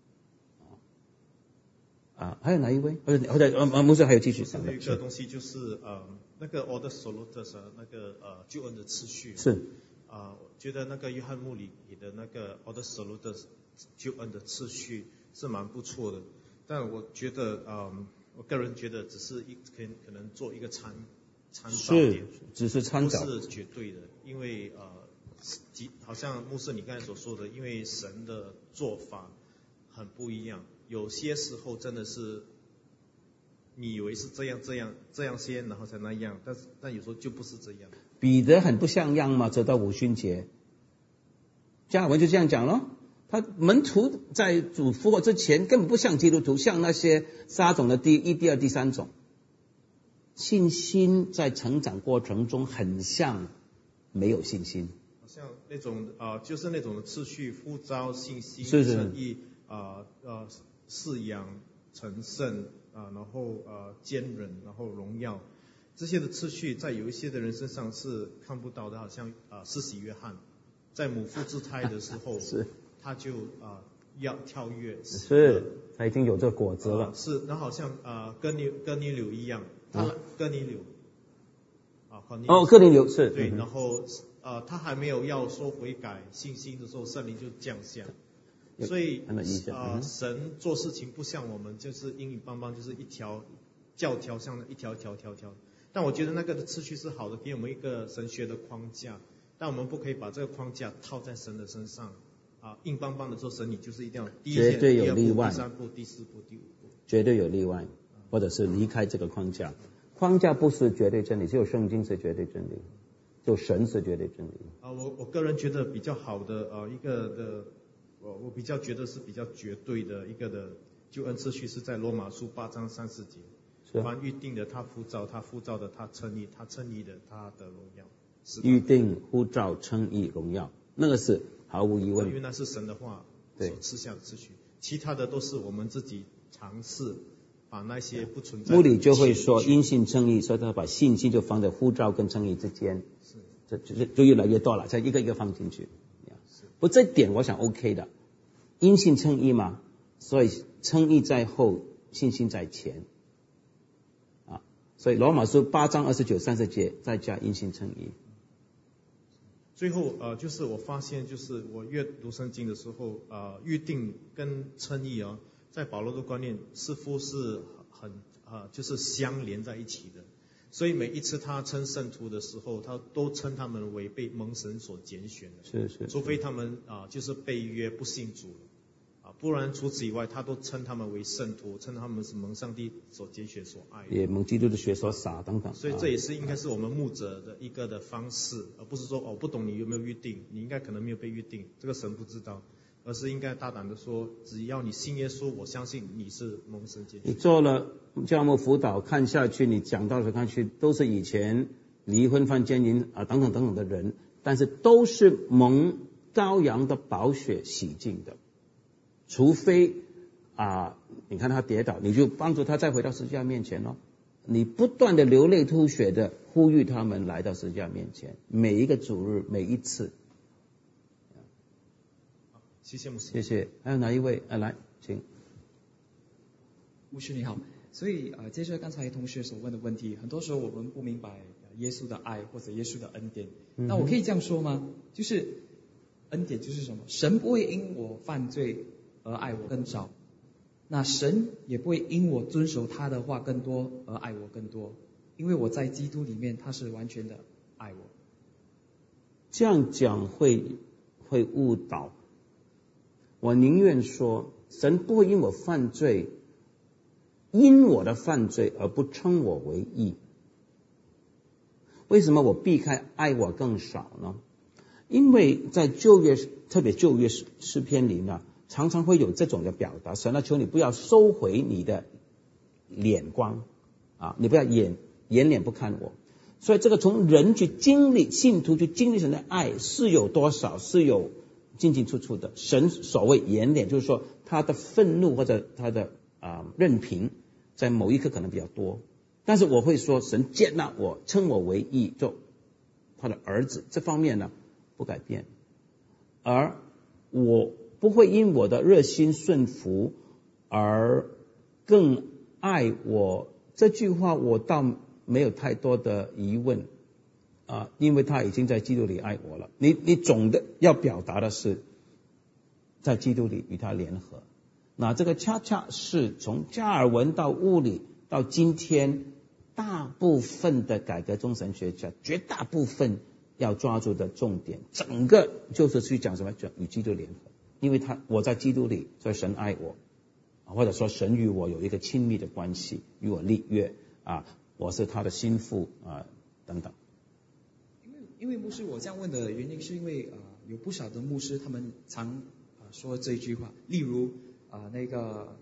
Speaker 2: 还有哪一位？或者牧师还有继续讲的。
Speaker 6: 有一个东西就是那个 order salutis 那个救恩的次序。
Speaker 2: 是。
Speaker 6: 我觉得那个约翰穆里的那个 order salutis 救恩的次序是蛮不错的，但我觉得我个人觉得只是可能做一个参照点，
Speaker 2: 只是参照，
Speaker 6: 不是绝对的，因为好像牧师你刚才所说的，因为神的做法很不一样，有些时候真的是你以为是这样先，然后才那样，但有时候就不是这样。
Speaker 2: 彼得很不像样嘛，走到五旬节，加尔文就这样讲咯，他门徒在主复活之前根本不像基督徒，像那些撒种的第一、第二、第三种。信心在成长过程中很像没有信心，
Speaker 6: 好像那种就是那种的次序：呼召、信心、诚意、饲养、成圣然后坚忍，然后荣耀。这些的次序在有一些的人身上是看不到的，好像施洗约翰在母腹之胎的时候，他就要跳跃，
Speaker 2: 他已经有这个果子了。
Speaker 6: 然后好像哥尼流一样，哥尼流
Speaker 2: 哥尼流是
Speaker 6: 对，然后他还没有要说悔改信心的时候，圣灵就降下。所以神做事情不像我们就是硬硬邦邦，就是一条教条像一条。但我觉得那个的次序是好的，给我们一个神学的框架，但我们不可以把这个框架套在神的身上硬邦邦的做神，你就是一定要第一天、第二步、第三步、第四步、第五步，
Speaker 2: 绝对有例外，或者是离开这个框架。框架不是绝对真理，只有圣经是绝对真理，就神是绝对真理。
Speaker 6: 我个人觉得比较好的一个的，我比较觉得是比较绝对的一个的救恩次序是在罗马书8章30节。凡预定的他呼召，他呼召的他称义，他称义的他的荣耀。
Speaker 2: 预定、呼召、称义、荣耀，那个是毫无疑问，
Speaker 6: 因为那是神的话所赐下的次序，其他的都是我们自己尝试把那些不存在的。
Speaker 2: 牧里就会说因信称义，所以他把信心就放在呼召跟称义之间，这就越来越多了，再一个一个放进去。不，这点我想 OK 的，因信称义嘛，所以称义在后，信心在前。所以罗马书8章29、30节再加因信称义。
Speaker 6: 最后就是我发现，就是我阅读圣经的时候预定跟称义在保罗的观念似乎是很就是相连在一起的。所以每一次他称圣徒的时候，他都称他们为被蒙神所拣选的。
Speaker 2: 是。
Speaker 6: 除非他们就是被约不信主了。不然除此以外，他都称他们为圣徒，称他们是蒙上帝所拣选所爱的，
Speaker 2: 也蒙基督的血所洒等等。
Speaker 6: 所以这也是应该是我们牧者的一个的方式，而不是说不懂你有没有预定，你应该可能没有被预定，这个神不知道。 而是应该大胆的说，只要你信耶稣，我相信你是蒙神拣选。
Speaker 2: 你做了教牧辅导，看下去，你讲到的看去都是以前离婚犯奸淫等等等等的人，但是都是蒙羔羊的宝血洗净的，除非你看他跌倒，你就帮助他再回到十字架面前咯。你不断的流泪吐血的呼吁他们来到十字架面前，每一个主日，每一次。
Speaker 6: 谢谢牧师。
Speaker 2: 谢谢。还有哪一位？来，请。
Speaker 7: 牧师你好。所以接着刚才同学所问的问题，很多时候我们不明白耶稣的爱或者耶稣的恩典。那我可以这样说吗？就是恩典就是什么？神不会因我犯罪而爱我更少，那神也不会因我遵守他的话更多而爱我更多，因为我在基督里面他是完全的爱我。
Speaker 2: 这样讲会误导。我宁愿说神不会因我犯罪，因我的犯罪而不称我为义。为什么我避开爱我更少呢？因为在旧约，特别旧约诗篇里呢，常常会有这种的表达，神求你不要收回你的脸光你不要眼脸不看我。所以这个从人去经历，信徒去经历神的爱是有多少，是有进进出出的。神所谓眼脸，就是说他的愤怒或者他的任凭在某一刻可能比较多，但是我会说神接纳我，称我为义，做他的儿子，这方面呢不改变。而我不会因我的热心顺服而更爱我，这句话我倒没有太多的疑问因为他已经在基督里爱我了。你总的要表达的是在基督里与他联合，那这个恰恰是从加尔文到物理到今天大部分的改革中神学家绝大部分要抓住的重点，整个就是去讲什么，与基督联合。因为我在基督里，所以神爱我，或者说神与我有一个亲密的关系，与我立约我是他的心腹等等。
Speaker 7: 因为牧师，我这样问的原因是因为有不少的牧师他们常说这句话，例如那个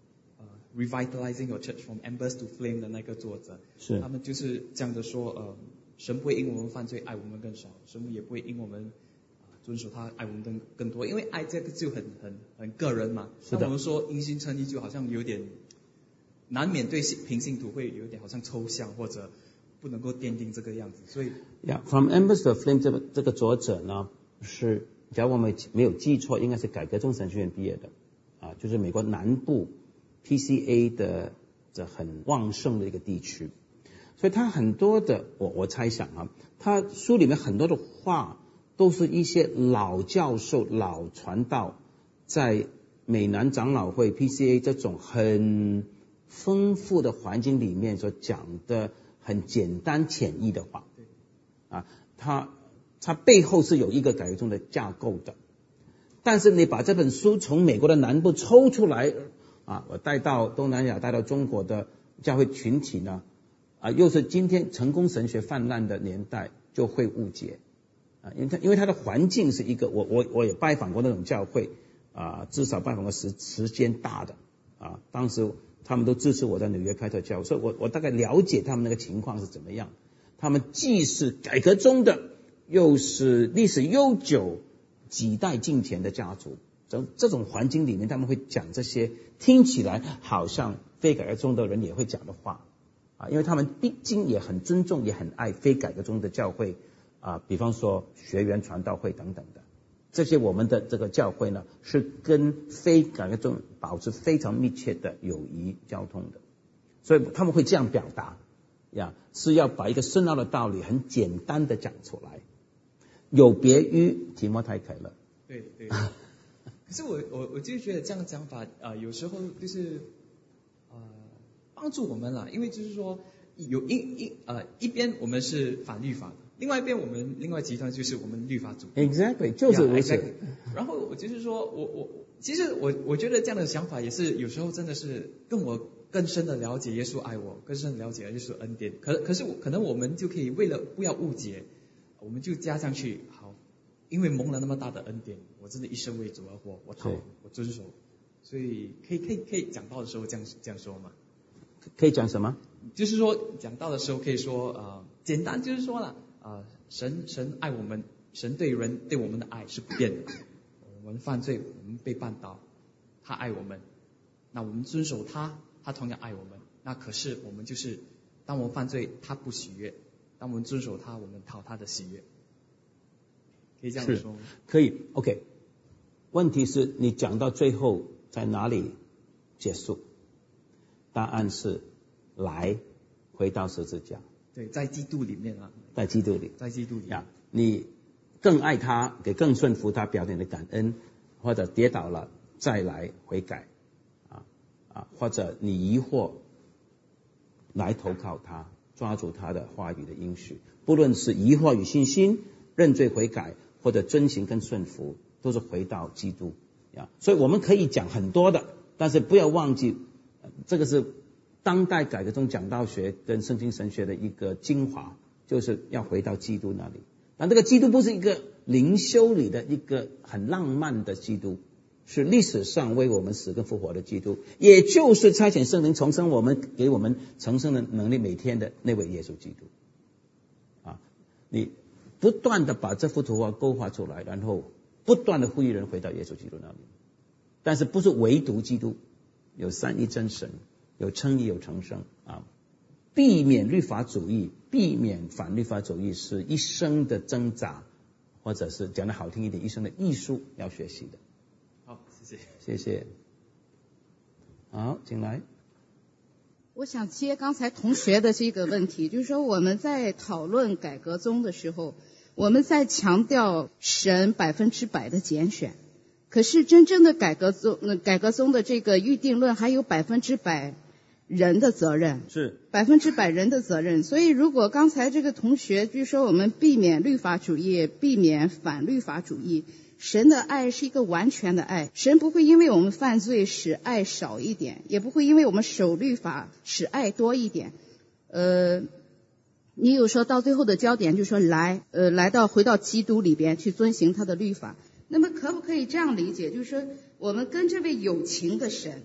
Speaker 7: Revitalizing Your Church from Embers to Flame 的那个作者，
Speaker 2: 是
Speaker 7: 他们就是这样的说神不会因我们犯罪爱我们更少，神也不会因我们遵守他爱我们更多，因为爱这个就很个人嘛。那我们说因信称义就好像有点难免对平信徒会有点好像抽象或者不能够奠定这个样子，所以
Speaker 2: From Embers to Flame 这个作者呢，是假如我们没有记错，应该是改革中神学院毕业的就是美国南部 PCA 的很旺盛的一个地区，所以他很多的我猜想他书里面很多的话都是一些老教授老传道在美南长老会 PCA 这种很丰富的环境里面所讲的很简单浅易的话它背后是有一个改革中的架构的。但是你把这本书从美国的南部抽出来我带到东南亚带到中国的教会群体呢又是今天成功神学泛滥的年代，就会误解因为它的环境是一个我也拜访过那种教会至少拜访过时间大的当时他们都支持我在纽约开特教会，所以我大概了解他们那个情况是怎么样。他们既是改革中的，又是历史悠久几代敬虔的家族，这种环境里面他们会讲这些听起来好像非改革中的人也会讲的话因为他们毕竟也很尊重也很爱非改革中的教会比方说学园传道会等等的，这些我们的这个教会呢是跟非改革中保持非常密切的友谊交通的，所以他们会这样表达是要把一个深奥的道理很简单的讲出来，有别于提摩太凯勒。
Speaker 7: 对可是我就觉得这样讲法有时候就是帮助我们啦，因为就是说有一边我们是反律法的，另外一边我们另外极端就是我们律法主义。
Speaker 2: Exactly 就是如此。
Speaker 7: 然后我就是说其实我觉得这样的想法也是有时候真的是跟我更深的了解耶稣爱我，更深的了解耶稣恩典。可是可能我们就可以为了不要误解，我们就加上去好因为蒙了那么大的恩典，我真的一生为主而活，我遵守。所以可以讲道的时候这样说吗？
Speaker 2: 可以讲什么？
Speaker 7: 就是说讲道的时候可以说简单就是说了神爱我们，神对人对我们的爱是不变的。我们犯罪，我们被绊倒，他爱我们，那我们遵守他同样爱我们。那可是我们就是当我们犯罪，他不喜悦；当我们遵守他，我们讨他的喜悦。可以这样说吗？
Speaker 2: 可以 ，OK。问题是你讲到最后在哪里结束？答案是回到十字架。
Speaker 7: 对，在基督里面啊。
Speaker 2: 在基督里。
Speaker 7: 在基督里。
Speaker 2: 你更爱他，给更顺服他，表现的感恩，或者跌倒了再来悔改，或者你疑惑来投靠他，抓住他的话语的应许，不论是疑惑与信心、认罪悔改，或者遵行跟顺服，都是回到基督。所以我们可以讲很多的，但是不要忘记，这个是当代改革中讲道学跟圣经神学的一个精华，就是要回到基督那里。但这个基督不是一个灵修里的一个很浪漫的基督，是历史上为我们死跟复活的基督，也就是差遣圣灵重生我们，给我们重生的能力每天的那位耶稣基督。你不断的把这幅图画勾画出来，然后不断的呼吁人回到耶稣基督那里。但是不是唯独基督，有三一真神，有称义有重生避免律法主义，避免反律法主义是一生的挣扎，或者是讲得好听一点，一生的艺术要学习的。
Speaker 7: 好，谢谢。
Speaker 2: 谢谢。好，请来。
Speaker 5: 我想接刚才同学的这个问题，就是说我们在讨论改革宗的时候，我们在强调神100%的拣选，可是真正的改革宗的这个预定论还有100%人的责任，
Speaker 2: 是
Speaker 5: 100%人的责任。所以如果刚才这个同学就说我们避免律法主义，避免反律法主义，神的爱是一个完全的爱，神不会因为我们犯罪使爱少一点，也不会因为我们守律法使爱多一点。你有说到最后的焦点就是说回到基督里边去遵行他的律法，那么可不可以这样理解，就是说我们跟这位有情的神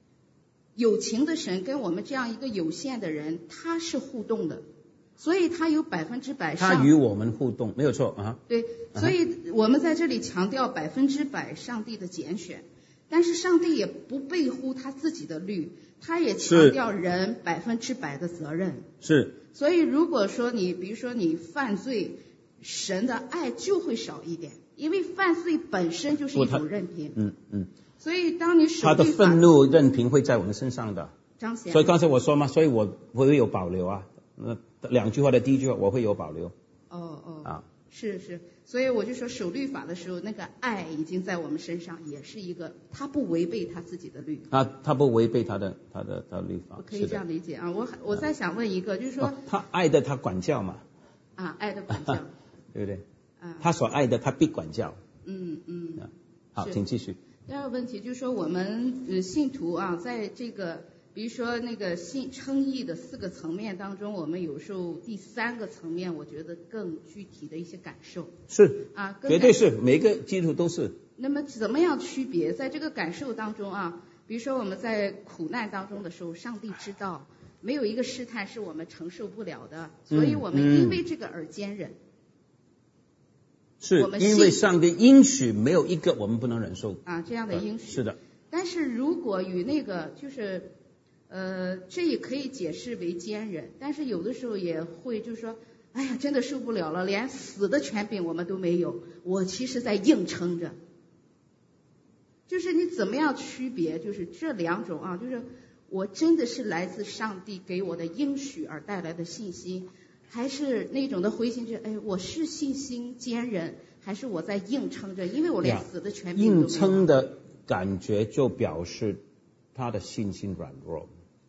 Speaker 5: 跟我们这样一个有限的人，他是互动的，所以他有100%
Speaker 2: 他与我们互动，没有错啊。
Speaker 5: 对，所以我们在这里强调100%上帝的拣选，但是上帝也不背乎他自己的律，他也强调人100%的责任。
Speaker 2: 是。
Speaker 5: 所以如果说比如说你犯罪，神的爱就会少一点，因为犯罪本身就是一种任凭。所以当你
Speaker 2: 他的愤怒任凭会在我们身上的
Speaker 5: 彰显。
Speaker 2: 所以刚才我说嘛，所以我会有保留啊。那两句话的第一句话我会有保留。
Speaker 5: 是，所以我就说守律法的时候，那个爱已经在我们身上，也是一个他不违背他自己的律。
Speaker 2: 他不违背他的律法。
Speaker 5: 我可以这样理解啊。我再想问一个，就是说
Speaker 2: 他爱的他管教嘛。
Speaker 5: 爱的管教，
Speaker 2: 对不对？他所爱的他必管教。好，请继续。
Speaker 5: 第二个问题就是说，我们信徒在这个比如说那个称义的4个层面当中，我们有时候第3个层面，我觉得更具体的一些感受。
Speaker 2: 是绝对是，每个基督徒都是。
Speaker 5: 那么怎么样区别？在这个感受当中比如说我们在苦难当中的时候，上帝知道没有一个试探是我们承受不了的，所以我们因为这个而坚忍。
Speaker 2: 是因为上帝应许没有一个我们不能忍受
Speaker 5: 这样的应许。
Speaker 2: 是的。
Speaker 5: 但是如果与那个就是这也可以解释为坚忍，但是有的时候也会就是说，哎呀，真的受不了了，连死的权柄我们都没有，我其实在硬撑着。就是你怎么样区别就是这2种就是我真的是来自上帝给我的应许而带来的信心，还是那种的灰心我是信心坚忍，还是我在硬撑着，因为我连死的权柄都没有。硬
Speaker 2: 撑的感觉就表示他的信心软弱。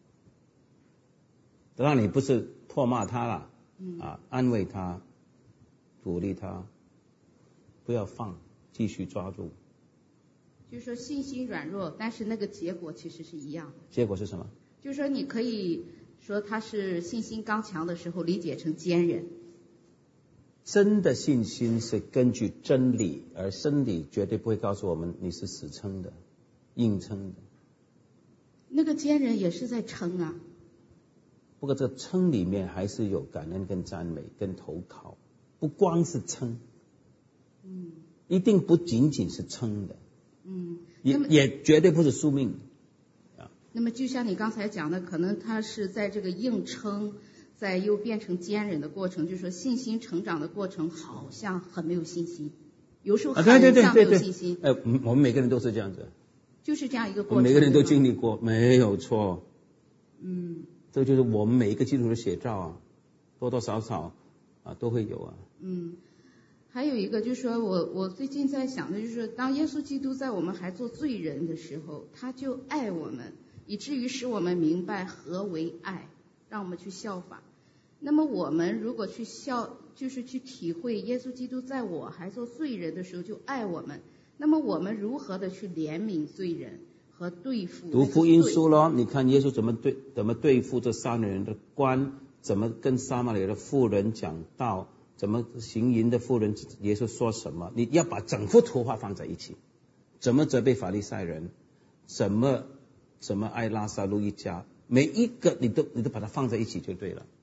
Speaker 2: 当然你不是唾骂他了，安慰他，鼓励他，不要放，继续抓住。
Speaker 5: 就是说信心软弱，但是那个结果其实是一样的。
Speaker 2: 结果是什么？
Speaker 5: 就是说你可以说他是信心刚强的时候理解成坚忍，
Speaker 2: 真的信心是根据真理，而真理绝对不会告诉我们你是死撑的、硬撑的。
Speaker 5: 那个奸人也是在撑啊。
Speaker 2: 不过这个撑里面还是有感恩跟赞美跟投靠，不光是撑，一定不仅仅是撑的，也绝对不是宿命。
Speaker 5: 那么就像你刚才讲的，可能他是在这个硬撑，在又变成奸人的过程，就是说信心成长的过程，好像很没有信心，有时候很像没有信心。
Speaker 2: 我们每个人都是这样子，
Speaker 5: 就是这样一个过程，
Speaker 2: 我们每个人都经历过，没有错。这就是我们每一个基督徒的写照啊，多多少少都会有啊。
Speaker 5: 还有一个就是说我最近在想的就是，当耶稣基督在我们还做罪人的时候，他就爱我们，以至于使我们明白何为爱，让我们去效法。那么我们如果就是去体会耶稣基督在我还做罪人的时候就爱我们，那么我们如何的去怜悯罪人和对付？
Speaker 2: 读福音书咯，你看耶稣怎么对付这3个人的官，怎么跟撒玛利亚的妇人讲道，怎么行淫的妇人耶稣说什么，你要把整幅图画放在一起，怎么责备法利赛人，怎么爱拉撒路一家，每一个你都把它放在一起就对了。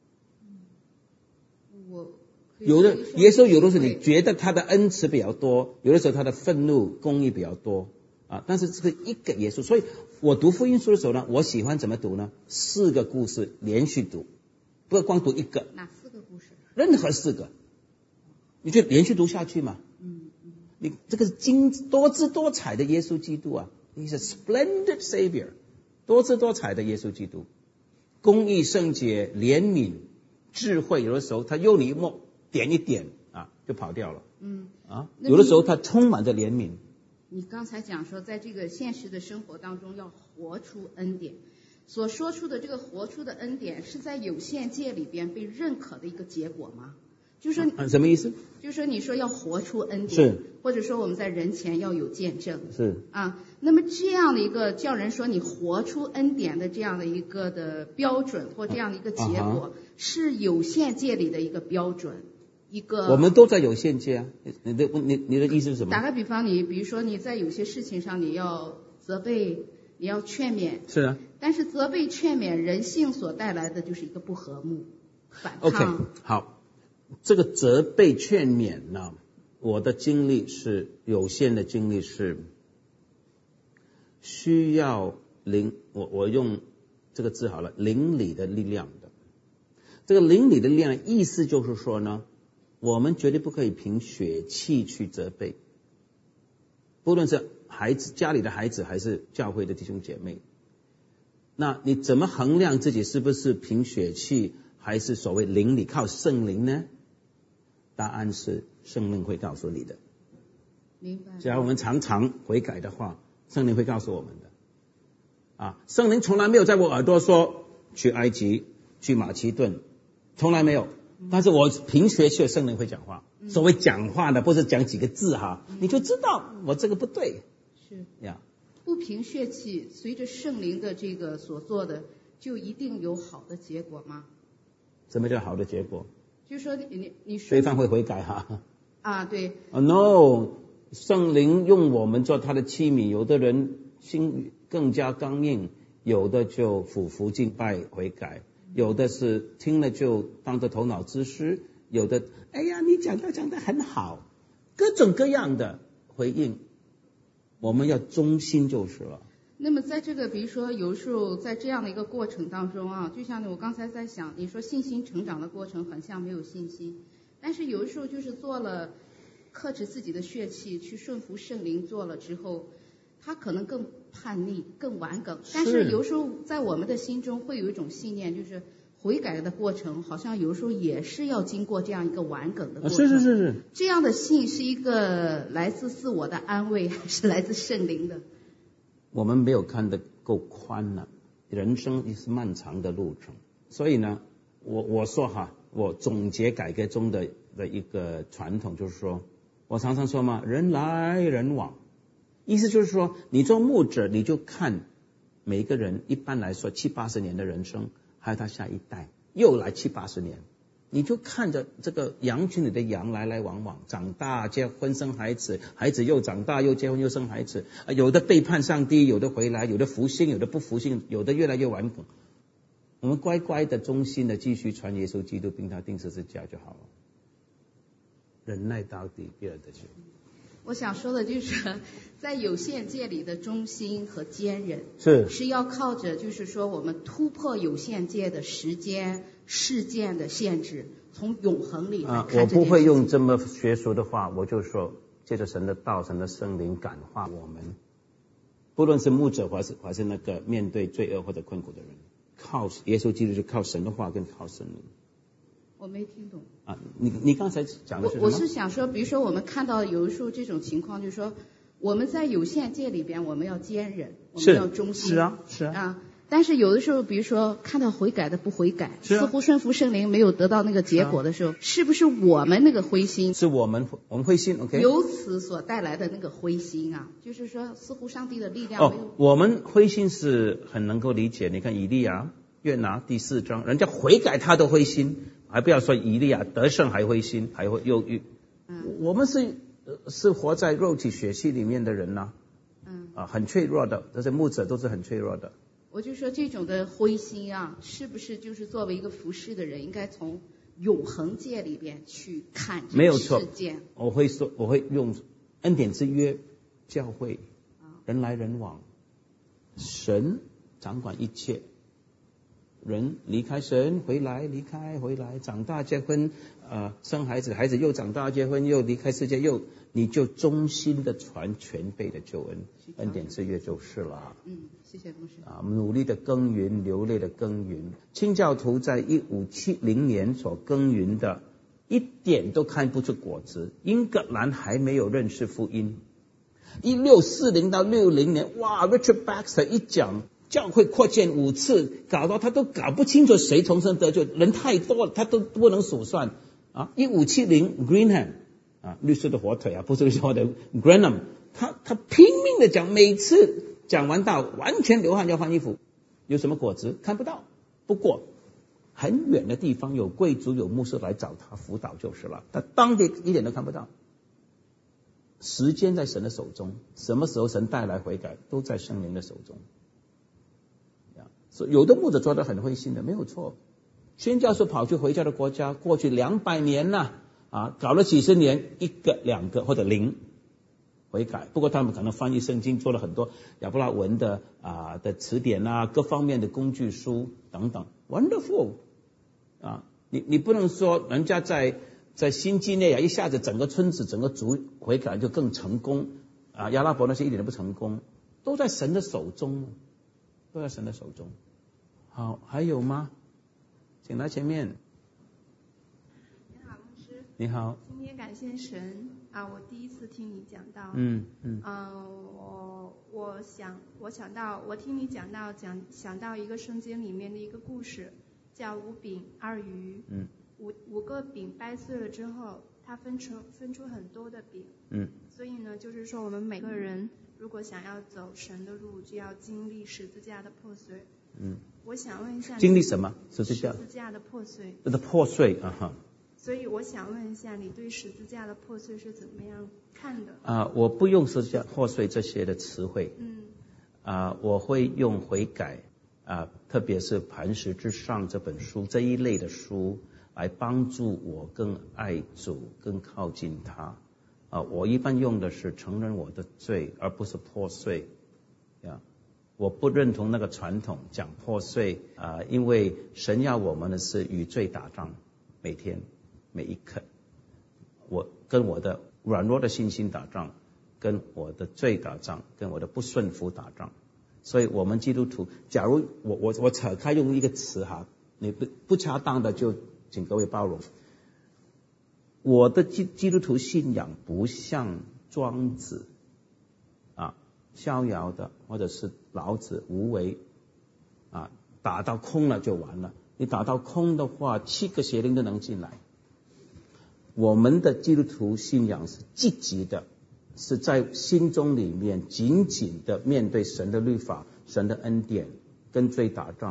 Speaker 2: 有的耶稣有的时候你觉得他的恩慈比较多，有的时候他的愤怒公义比较多但是这个一个耶稣，所以我读福音书的时候呢，我喜欢怎么读呢？4个故事连续读，不要光读一个。
Speaker 5: 哪4个故事？
Speaker 2: 任何4个，你就连续读下去嘛。你这个多姿多彩的耶稣基督啊 ，He's a splendid Savior， 多姿多彩的耶稣基督，公义、圣洁、怜悯、智慧，有的时候他用你一墨点一点就跑掉了。有的时候他充满着怜悯。
Speaker 5: 你刚才讲说，在这个现实的生活当中要活出恩典，所说出的这个活出的恩典是在有限界里边被认可的一个结果吗？就是说
Speaker 2: 什么意思？
Speaker 5: 就是说你说要活出恩典，
Speaker 2: 是，
Speaker 5: 或者说我们在人前要有见证，
Speaker 2: 是
Speaker 5: 那么这样的一个叫人说你活出恩典的这样的一个的标准或这样的一个结果，是有限界里的一个标准。
Speaker 2: 我们都在有限界啊，你的意思是什么？
Speaker 5: 打个比方，你比如说你在有些事情上你要责备，你要劝勉，
Speaker 2: 是啊，
Speaker 5: 但是责备劝勉人性所带来的就是一个不和睦、反抗。
Speaker 2: OK， 好，这个责备劝勉呢，我的经历是有限的经历是需要我用这个字好了，灵里的力量的。这个灵里的力量意思就是说呢，我们绝对不可以凭血气去责备，不论是孩子家里的孩子还是教会的弟兄姐妹。那你怎么衡量自己是不是凭血气还是所谓灵里靠圣灵呢？答案是圣灵会告诉你的。
Speaker 5: 明白。
Speaker 2: 只要我们常常悔改的话，圣灵会告诉我们的。圣灵从来没有在我耳朵说去埃及去马其顿，从来没有。但是我凭学气的圣灵会讲话，所谓讲话的不是讲几个字你就知道我这个不对。
Speaker 5: 是呀，不凭血气，随着圣灵的这个所做的，就一定有好的结果吗？
Speaker 2: 什么叫好的结果？
Speaker 5: 就是说你说
Speaker 2: 对方会悔改
Speaker 5: 对。
Speaker 2: No， 圣灵用我们做他的器皿，有的人心更加刚硬，有的就俯伏敬拜悔改。有的是听了就当着头脑之失，有的哎呀你讲得很好，各种各样的回应，我们要忠心就是了。
Speaker 5: 那么在这个比如说有时候在这样的一个过程当中就像我刚才在想，你说信心成长的过程很像没有信心，但是有的时候就是做了克制自己的血气去顺服圣灵做了之后，他可能更叛逆更顽梗，但是有时候在我们的心中会有一种信念，就是悔改的过程好像有时候也是要经过这样一个顽梗的过程。
Speaker 2: 是
Speaker 5: 这样的信是一个来自自我的安慰还是来自圣灵的？
Speaker 2: 我们没有看得够宽了，人生也是漫长的路程。所以呢我说我总结改革中的一个传统，就是说我常常说嘛，人来人往，意思就是说你做牧者你就看每一个人，一般来说70-80年的人生，还有他下一代又来70-80年， 你就看着这个羊群里的羊来来往往，长大结婚生孩子，孩子又长大又结婚又生孩子，有的背叛上帝，有的回来，有的服信，有的不服信，有的越来越顽梗。我们乖乖的忠心的继续传耶稣基督，并他钉十字架就好了。忍耐到底，必然得救。
Speaker 5: 我想说的就是，在有限界里的忠心和坚忍，是要靠着就是说我们突破有限界的时间、事件的限制，从永恒里来看这件事情。
Speaker 2: 我不会用这么学术的话，我就说，借着神的道、神的圣灵感化我们，不论是牧者还是那个面对罪恶或者困苦的人，靠耶稣基督，就靠神的话跟靠圣灵。
Speaker 5: 我没听懂
Speaker 2: 啊，你刚才讲的是什么？
Speaker 5: 我是想说，比如说我们看到有时候这种情况，就是说我们在有限界里边，我们要坚忍，我们要忠心，
Speaker 2: 是啊。
Speaker 5: 但是有的时候，比如说看到悔改的不悔改，似乎顺服圣灵没有得到那个结果的时候，是不是我们那个灰心？
Speaker 2: 是我们灰心 ，OK？
Speaker 5: 由此所带来的那个灰心啊，就是说似乎上帝的力量没有。
Speaker 2: 我们灰心是很能够理解。你看以利亚约拿第4章，人家悔改他都灰心。还不要说以利亚得胜还灰心，还会忧郁。我们是活在肉体血气里面的人呐，很脆弱的，这些牧者都是很脆弱的。
Speaker 5: 我就说这种的灰心啊，是不是就是作为一个服侍的人，应该从永恒界里边去看这个事件？
Speaker 2: 我会用恩典之约，教会，人来人往，神掌管一切。人离开神，回来离开回来，长大结婚，生孩子，孩子又长大结婚，又离开世界，你就忠心的传全备的救恩，恩典之约就是了。
Speaker 5: 谢谢牧师。
Speaker 2: 努力的耕耘，流泪的耕耘。清教徒在1570年所耕耘的，一点都看不出果子。英格兰还没有认识福音。1640到60年，哇 ，Richard Baxter 一讲。教会扩建5次，搞到他都搞不清楚谁重生得救，人太多了，他都不能数算啊。1570 Greenham 律师的火腿不是说的 Granham， 他拼命的讲，每次讲完道完全流汗要换衣服，有什么果子看不到。不过很远的地方有贵族有牧师来找他辅导就是了，他当地一点都看不到。时间在神的手中，什么时候神带来悔改，都在圣灵的手中。有的牧者做得很灰心的，没有错。宣教士跑去回教的国家，过去200年了搞了几十年，1个2个或者0悔改。不过他们可能翻译圣经，做了很多亚伯拉文的词典各方面的工具书等等 ，wonderful 你不能说人家在新几内亚一下子整个村子整个族悔改就更成功阿拉伯那些一点都不成功，都在神的手中，都在神的手中。好，还有吗？请来前面。
Speaker 8: 你好，牧师。
Speaker 2: 你好。
Speaker 8: 今天感谢神我第一次听你讲到。我听你想到一个圣经里面的一个故事，叫5饼2鱼。五个饼掰碎了之后，它分出很多的饼。所以呢，就是说我们每个人如果想要走神的路，就要经历十字架的破碎。我想问一下，
Speaker 2: 经历什么？十字
Speaker 8: 架的破碎。
Speaker 2: 破碎
Speaker 8: 所以我想问一下，你对十字架的破碎是怎么样看的？
Speaker 2: 我不用十字架破碎这些的词汇。我会用悔改特别是磐石之上这本书这一类的书来帮助我更爱主，更靠近他。我一般用的是承认我的罪，而不是破碎。我不认同那个传统讲破碎因为神要我们的是与罪打仗，每天每一刻，我跟我的软弱的信心打仗，跟我的罪打仗，跟我的不顺服打仗。所以我们基督徒，假如我扯开用一个词你不恰当的就请各位包容。我的基督徒信仰不像庄子逍遥的，或者是老子无为打到空了就完了。你打到空的话，7个邪灵都能进来。我们的基督徒信仰是积极的，是在心中里面紧紧的面对神的律法、神的恩典，跟罪打仗，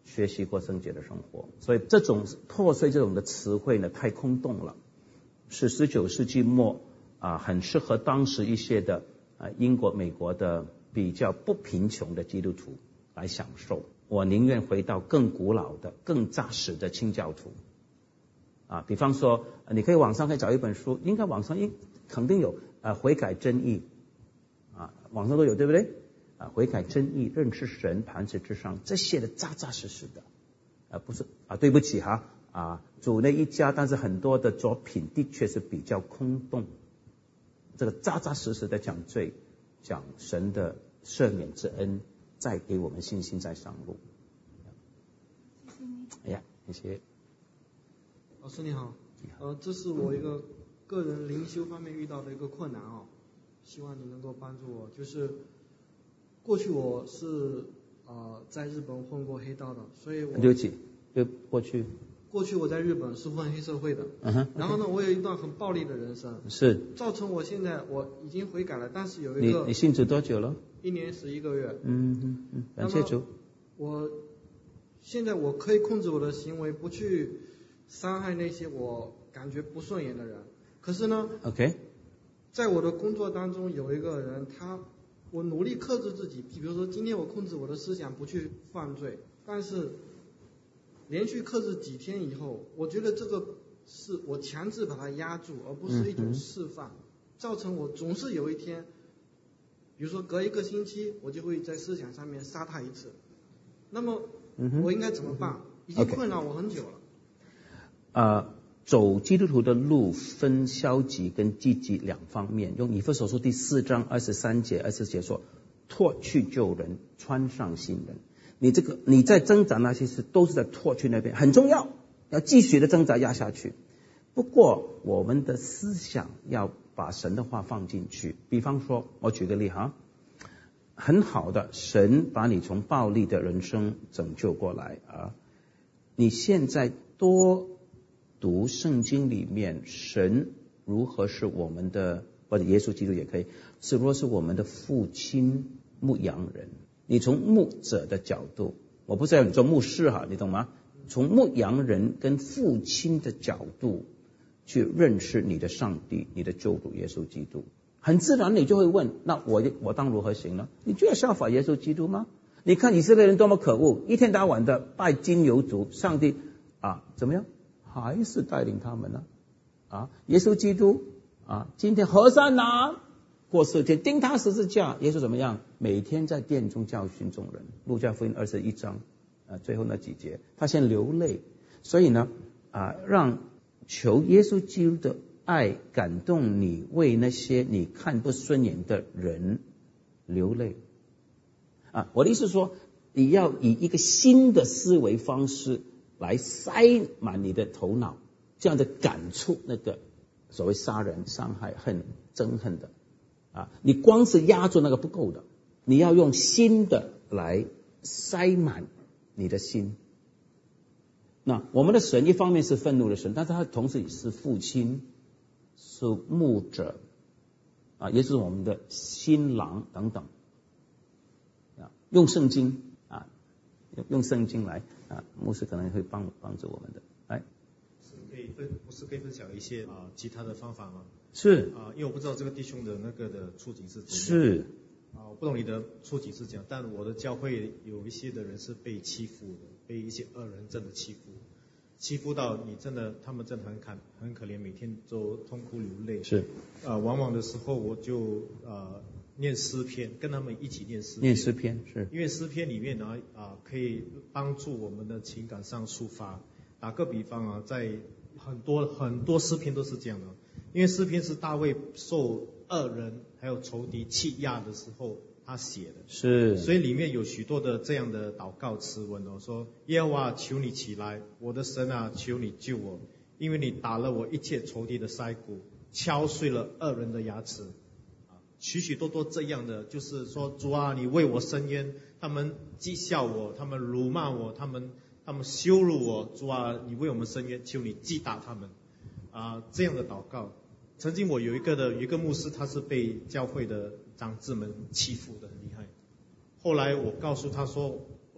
Speaker 2: 学习过圣洁的生活。所以这种破碎这种的词汇呢，太空洞了，是19世纪末很适合当时一些的英国、美国的比较不贫穷的基督徒来享受。我宁愿回到更古老的、更扎实的清教徒比方说，你可以网上可以找一本书，应该网上肯定有悔改真义网上都有，对不对？悔改真义、认识神、磐石之上，这些的扎扎实实的不是对不起主那一家，但是很多的作品的确是比较空洞。这个扎扎实实的讲罪，讲神的赦免之恩，再给我们信心在上路。谢谢。
Speaker 9: 老师你好，这是我一个个人灵修方面遇到的一个困难希望你能够帮助我。就是过去我是在日本混过黑道的，所以
Speaker 2: 对不起，
Speaker 9: 过去我在日本是混黑社会的，然后呢，我有一段很暴力的人生，
Speaker 2: 是
Speaker 9: 造成我现在我已经悔改了，但是有一个
Speaker 2: 你信主多久了
Speaker 9: ？1年11个月。
Speaker 2: 感谢主。
Speaker 9: 我现在我可以控制我的行为，不去伤害那些我感觉不顺眼的人。可是呢
Speaker 2: ，OK，
Speaker 9: 在我的工作当中有一个人，我努力克制自己，比如说今天我控制我的思想不去犯罪，但是连续克制几天以后，我觉得这个是我强制把它压住，而不是一种释放，造成我总是有一天，比如说隔1个星期，我就会在思想上面杀他一次。那么我应该怎么办？已经困扰我很久了。
Speaker 2: 走基督徒的路分消极跟积极2方面。用以弗所书第4章23节、24节说，脱去旧人，穿上新人。你在挣扎那些事，都是在脱去那边，很重要，要继续的挣扎压下去。不过我们的思想要把神的话放进去。比方说，我举个例很好的，神把你从暴力的人生拯救过来你现在多读圣经里面，神如何是我们的，或者耶稣基督也可以，是如何是我们的父亲、牧羊人。你从牧者的角度，我不是要你做牧师你懂吗？从牧羊人跟父亲的角度去认识你的上帝、你的救主耶稣基督，很自然你就会问，那我当如何行呢？你就要效法耶稣基督吗？你看以色列人多么可恶，一天到晚的拜金牛族，上帝怎么样？还是带领他们呢耶稣基督今天和散那，过4天钉他十字架，耶稣怎么样？每天在殿中教训众人。路加福音21章最后那几节，他先流泪。所以呢让求耶稣基督的爱感动你，为那些你看不顺眼的人流泪我的意思是说，你要以一个新的思维方式来塞满你的头脑，这样的感触那个所谓杀人、伤害、憎恨的你光是压住那个不够的，你要用新的来塞满你的心。那我们的神一方面是愤怒的神，但是他同时也是父亲，是牧者也是我们的新郎等等用圣经用圣经来牧师可能会帮助我们的。
Speaker 6: 牧师可以分享一些其他的方法吗？
Speaker 2: 是
Speaker 6: 因为我不知道这个弟兄的那个的处境是怎样。
Speaker 2: 是
Speaker 6: 我不懂你的处境是怎样，但我的教会有一些的人是被欺负的，被一些恶人真的欺负到你真的，他们真的很可怜，每天都痛哭流泪。
Speaker 2: 是
Speaker 6: 往往的时候我就念诗篇，跟他们一起念诗篇。
Speaker 2: 念诗篇是
Speaker 6: 因为诗篇里面呢可以帮助我们的情感上抒发。打个比方在很多诗篇都是这样的，因为诗篇是大卫受恶人还有仇敌欺压的时候他写的，
Speaker 2: 是，
Speaker 6: 所以里面有许多的这样的祷告词文说，耶和华求你起来，我的神求你救我，因为你打了我一切仇敌的腮骨，敲碎了恶人的牙齿许许多多这样的，就是说主你为我伸冤，他们讥笑我，他们辱骂我，他们羞辱我，主你为我们伸冤，求你击打他们这样的祷告。曾经我有一个牧师，他是被教会的长子们欺负的很厉害，后来我告诉他说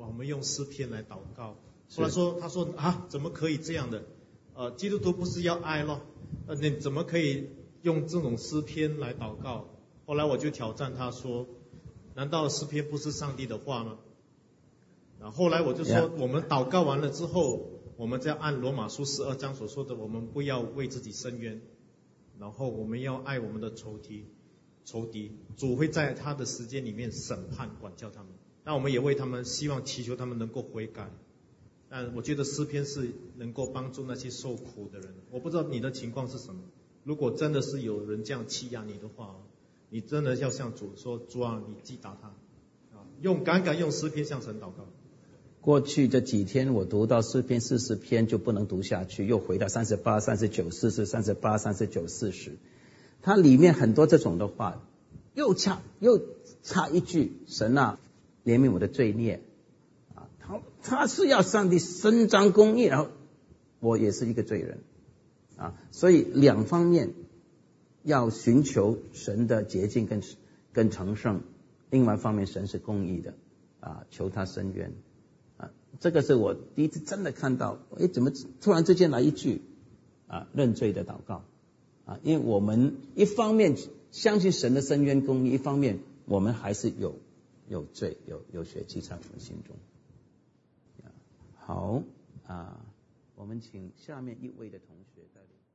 Speaker 6: 我们用诗篇来祷告。后来他说啊，怎么可以这样的？基督徒不是要爱咯？你怎么可以用这种诗篇来祷告？后来我就挑战他说，难道诗篇不是上帝的话吗？然后后来我就说，我们祷告完了之后，我们再按罗马书12章所说的，我们不要为自己伸冤，然后我们要爱我们的仇敌，主会在他的时间里面审判管教他们。那我们也为他们希望祈求他们能够悔改。但我觉得诗篇是能够帮助那些受苦的人。我不知道你的情况是什么。如果真的是有人这样欺压你的话，你真的要向主说，主啊，你击打他，敢用诗篇向神祷告。
Speaker 2: 过去这几天我读到诗篇40篇就不能读下去，又回到38、39、40、38、39、40，它里面很多这种的话，又差一句，神啊，怜悯我的罪孽啊，他是要上帝伸张公义，然后我也是一个罪人啊，所以两方面要寻求神的洁净跟成圣，另外一方面神是公义的啊，求他伸冤。这个是我第一次真的看到，怎么突然之间来一句认罪的祷告啊？因为我们一方面相信神的伸冤公义，一方面我们还是有罪有血气在我们心中。好我们请下面一位的同学带领。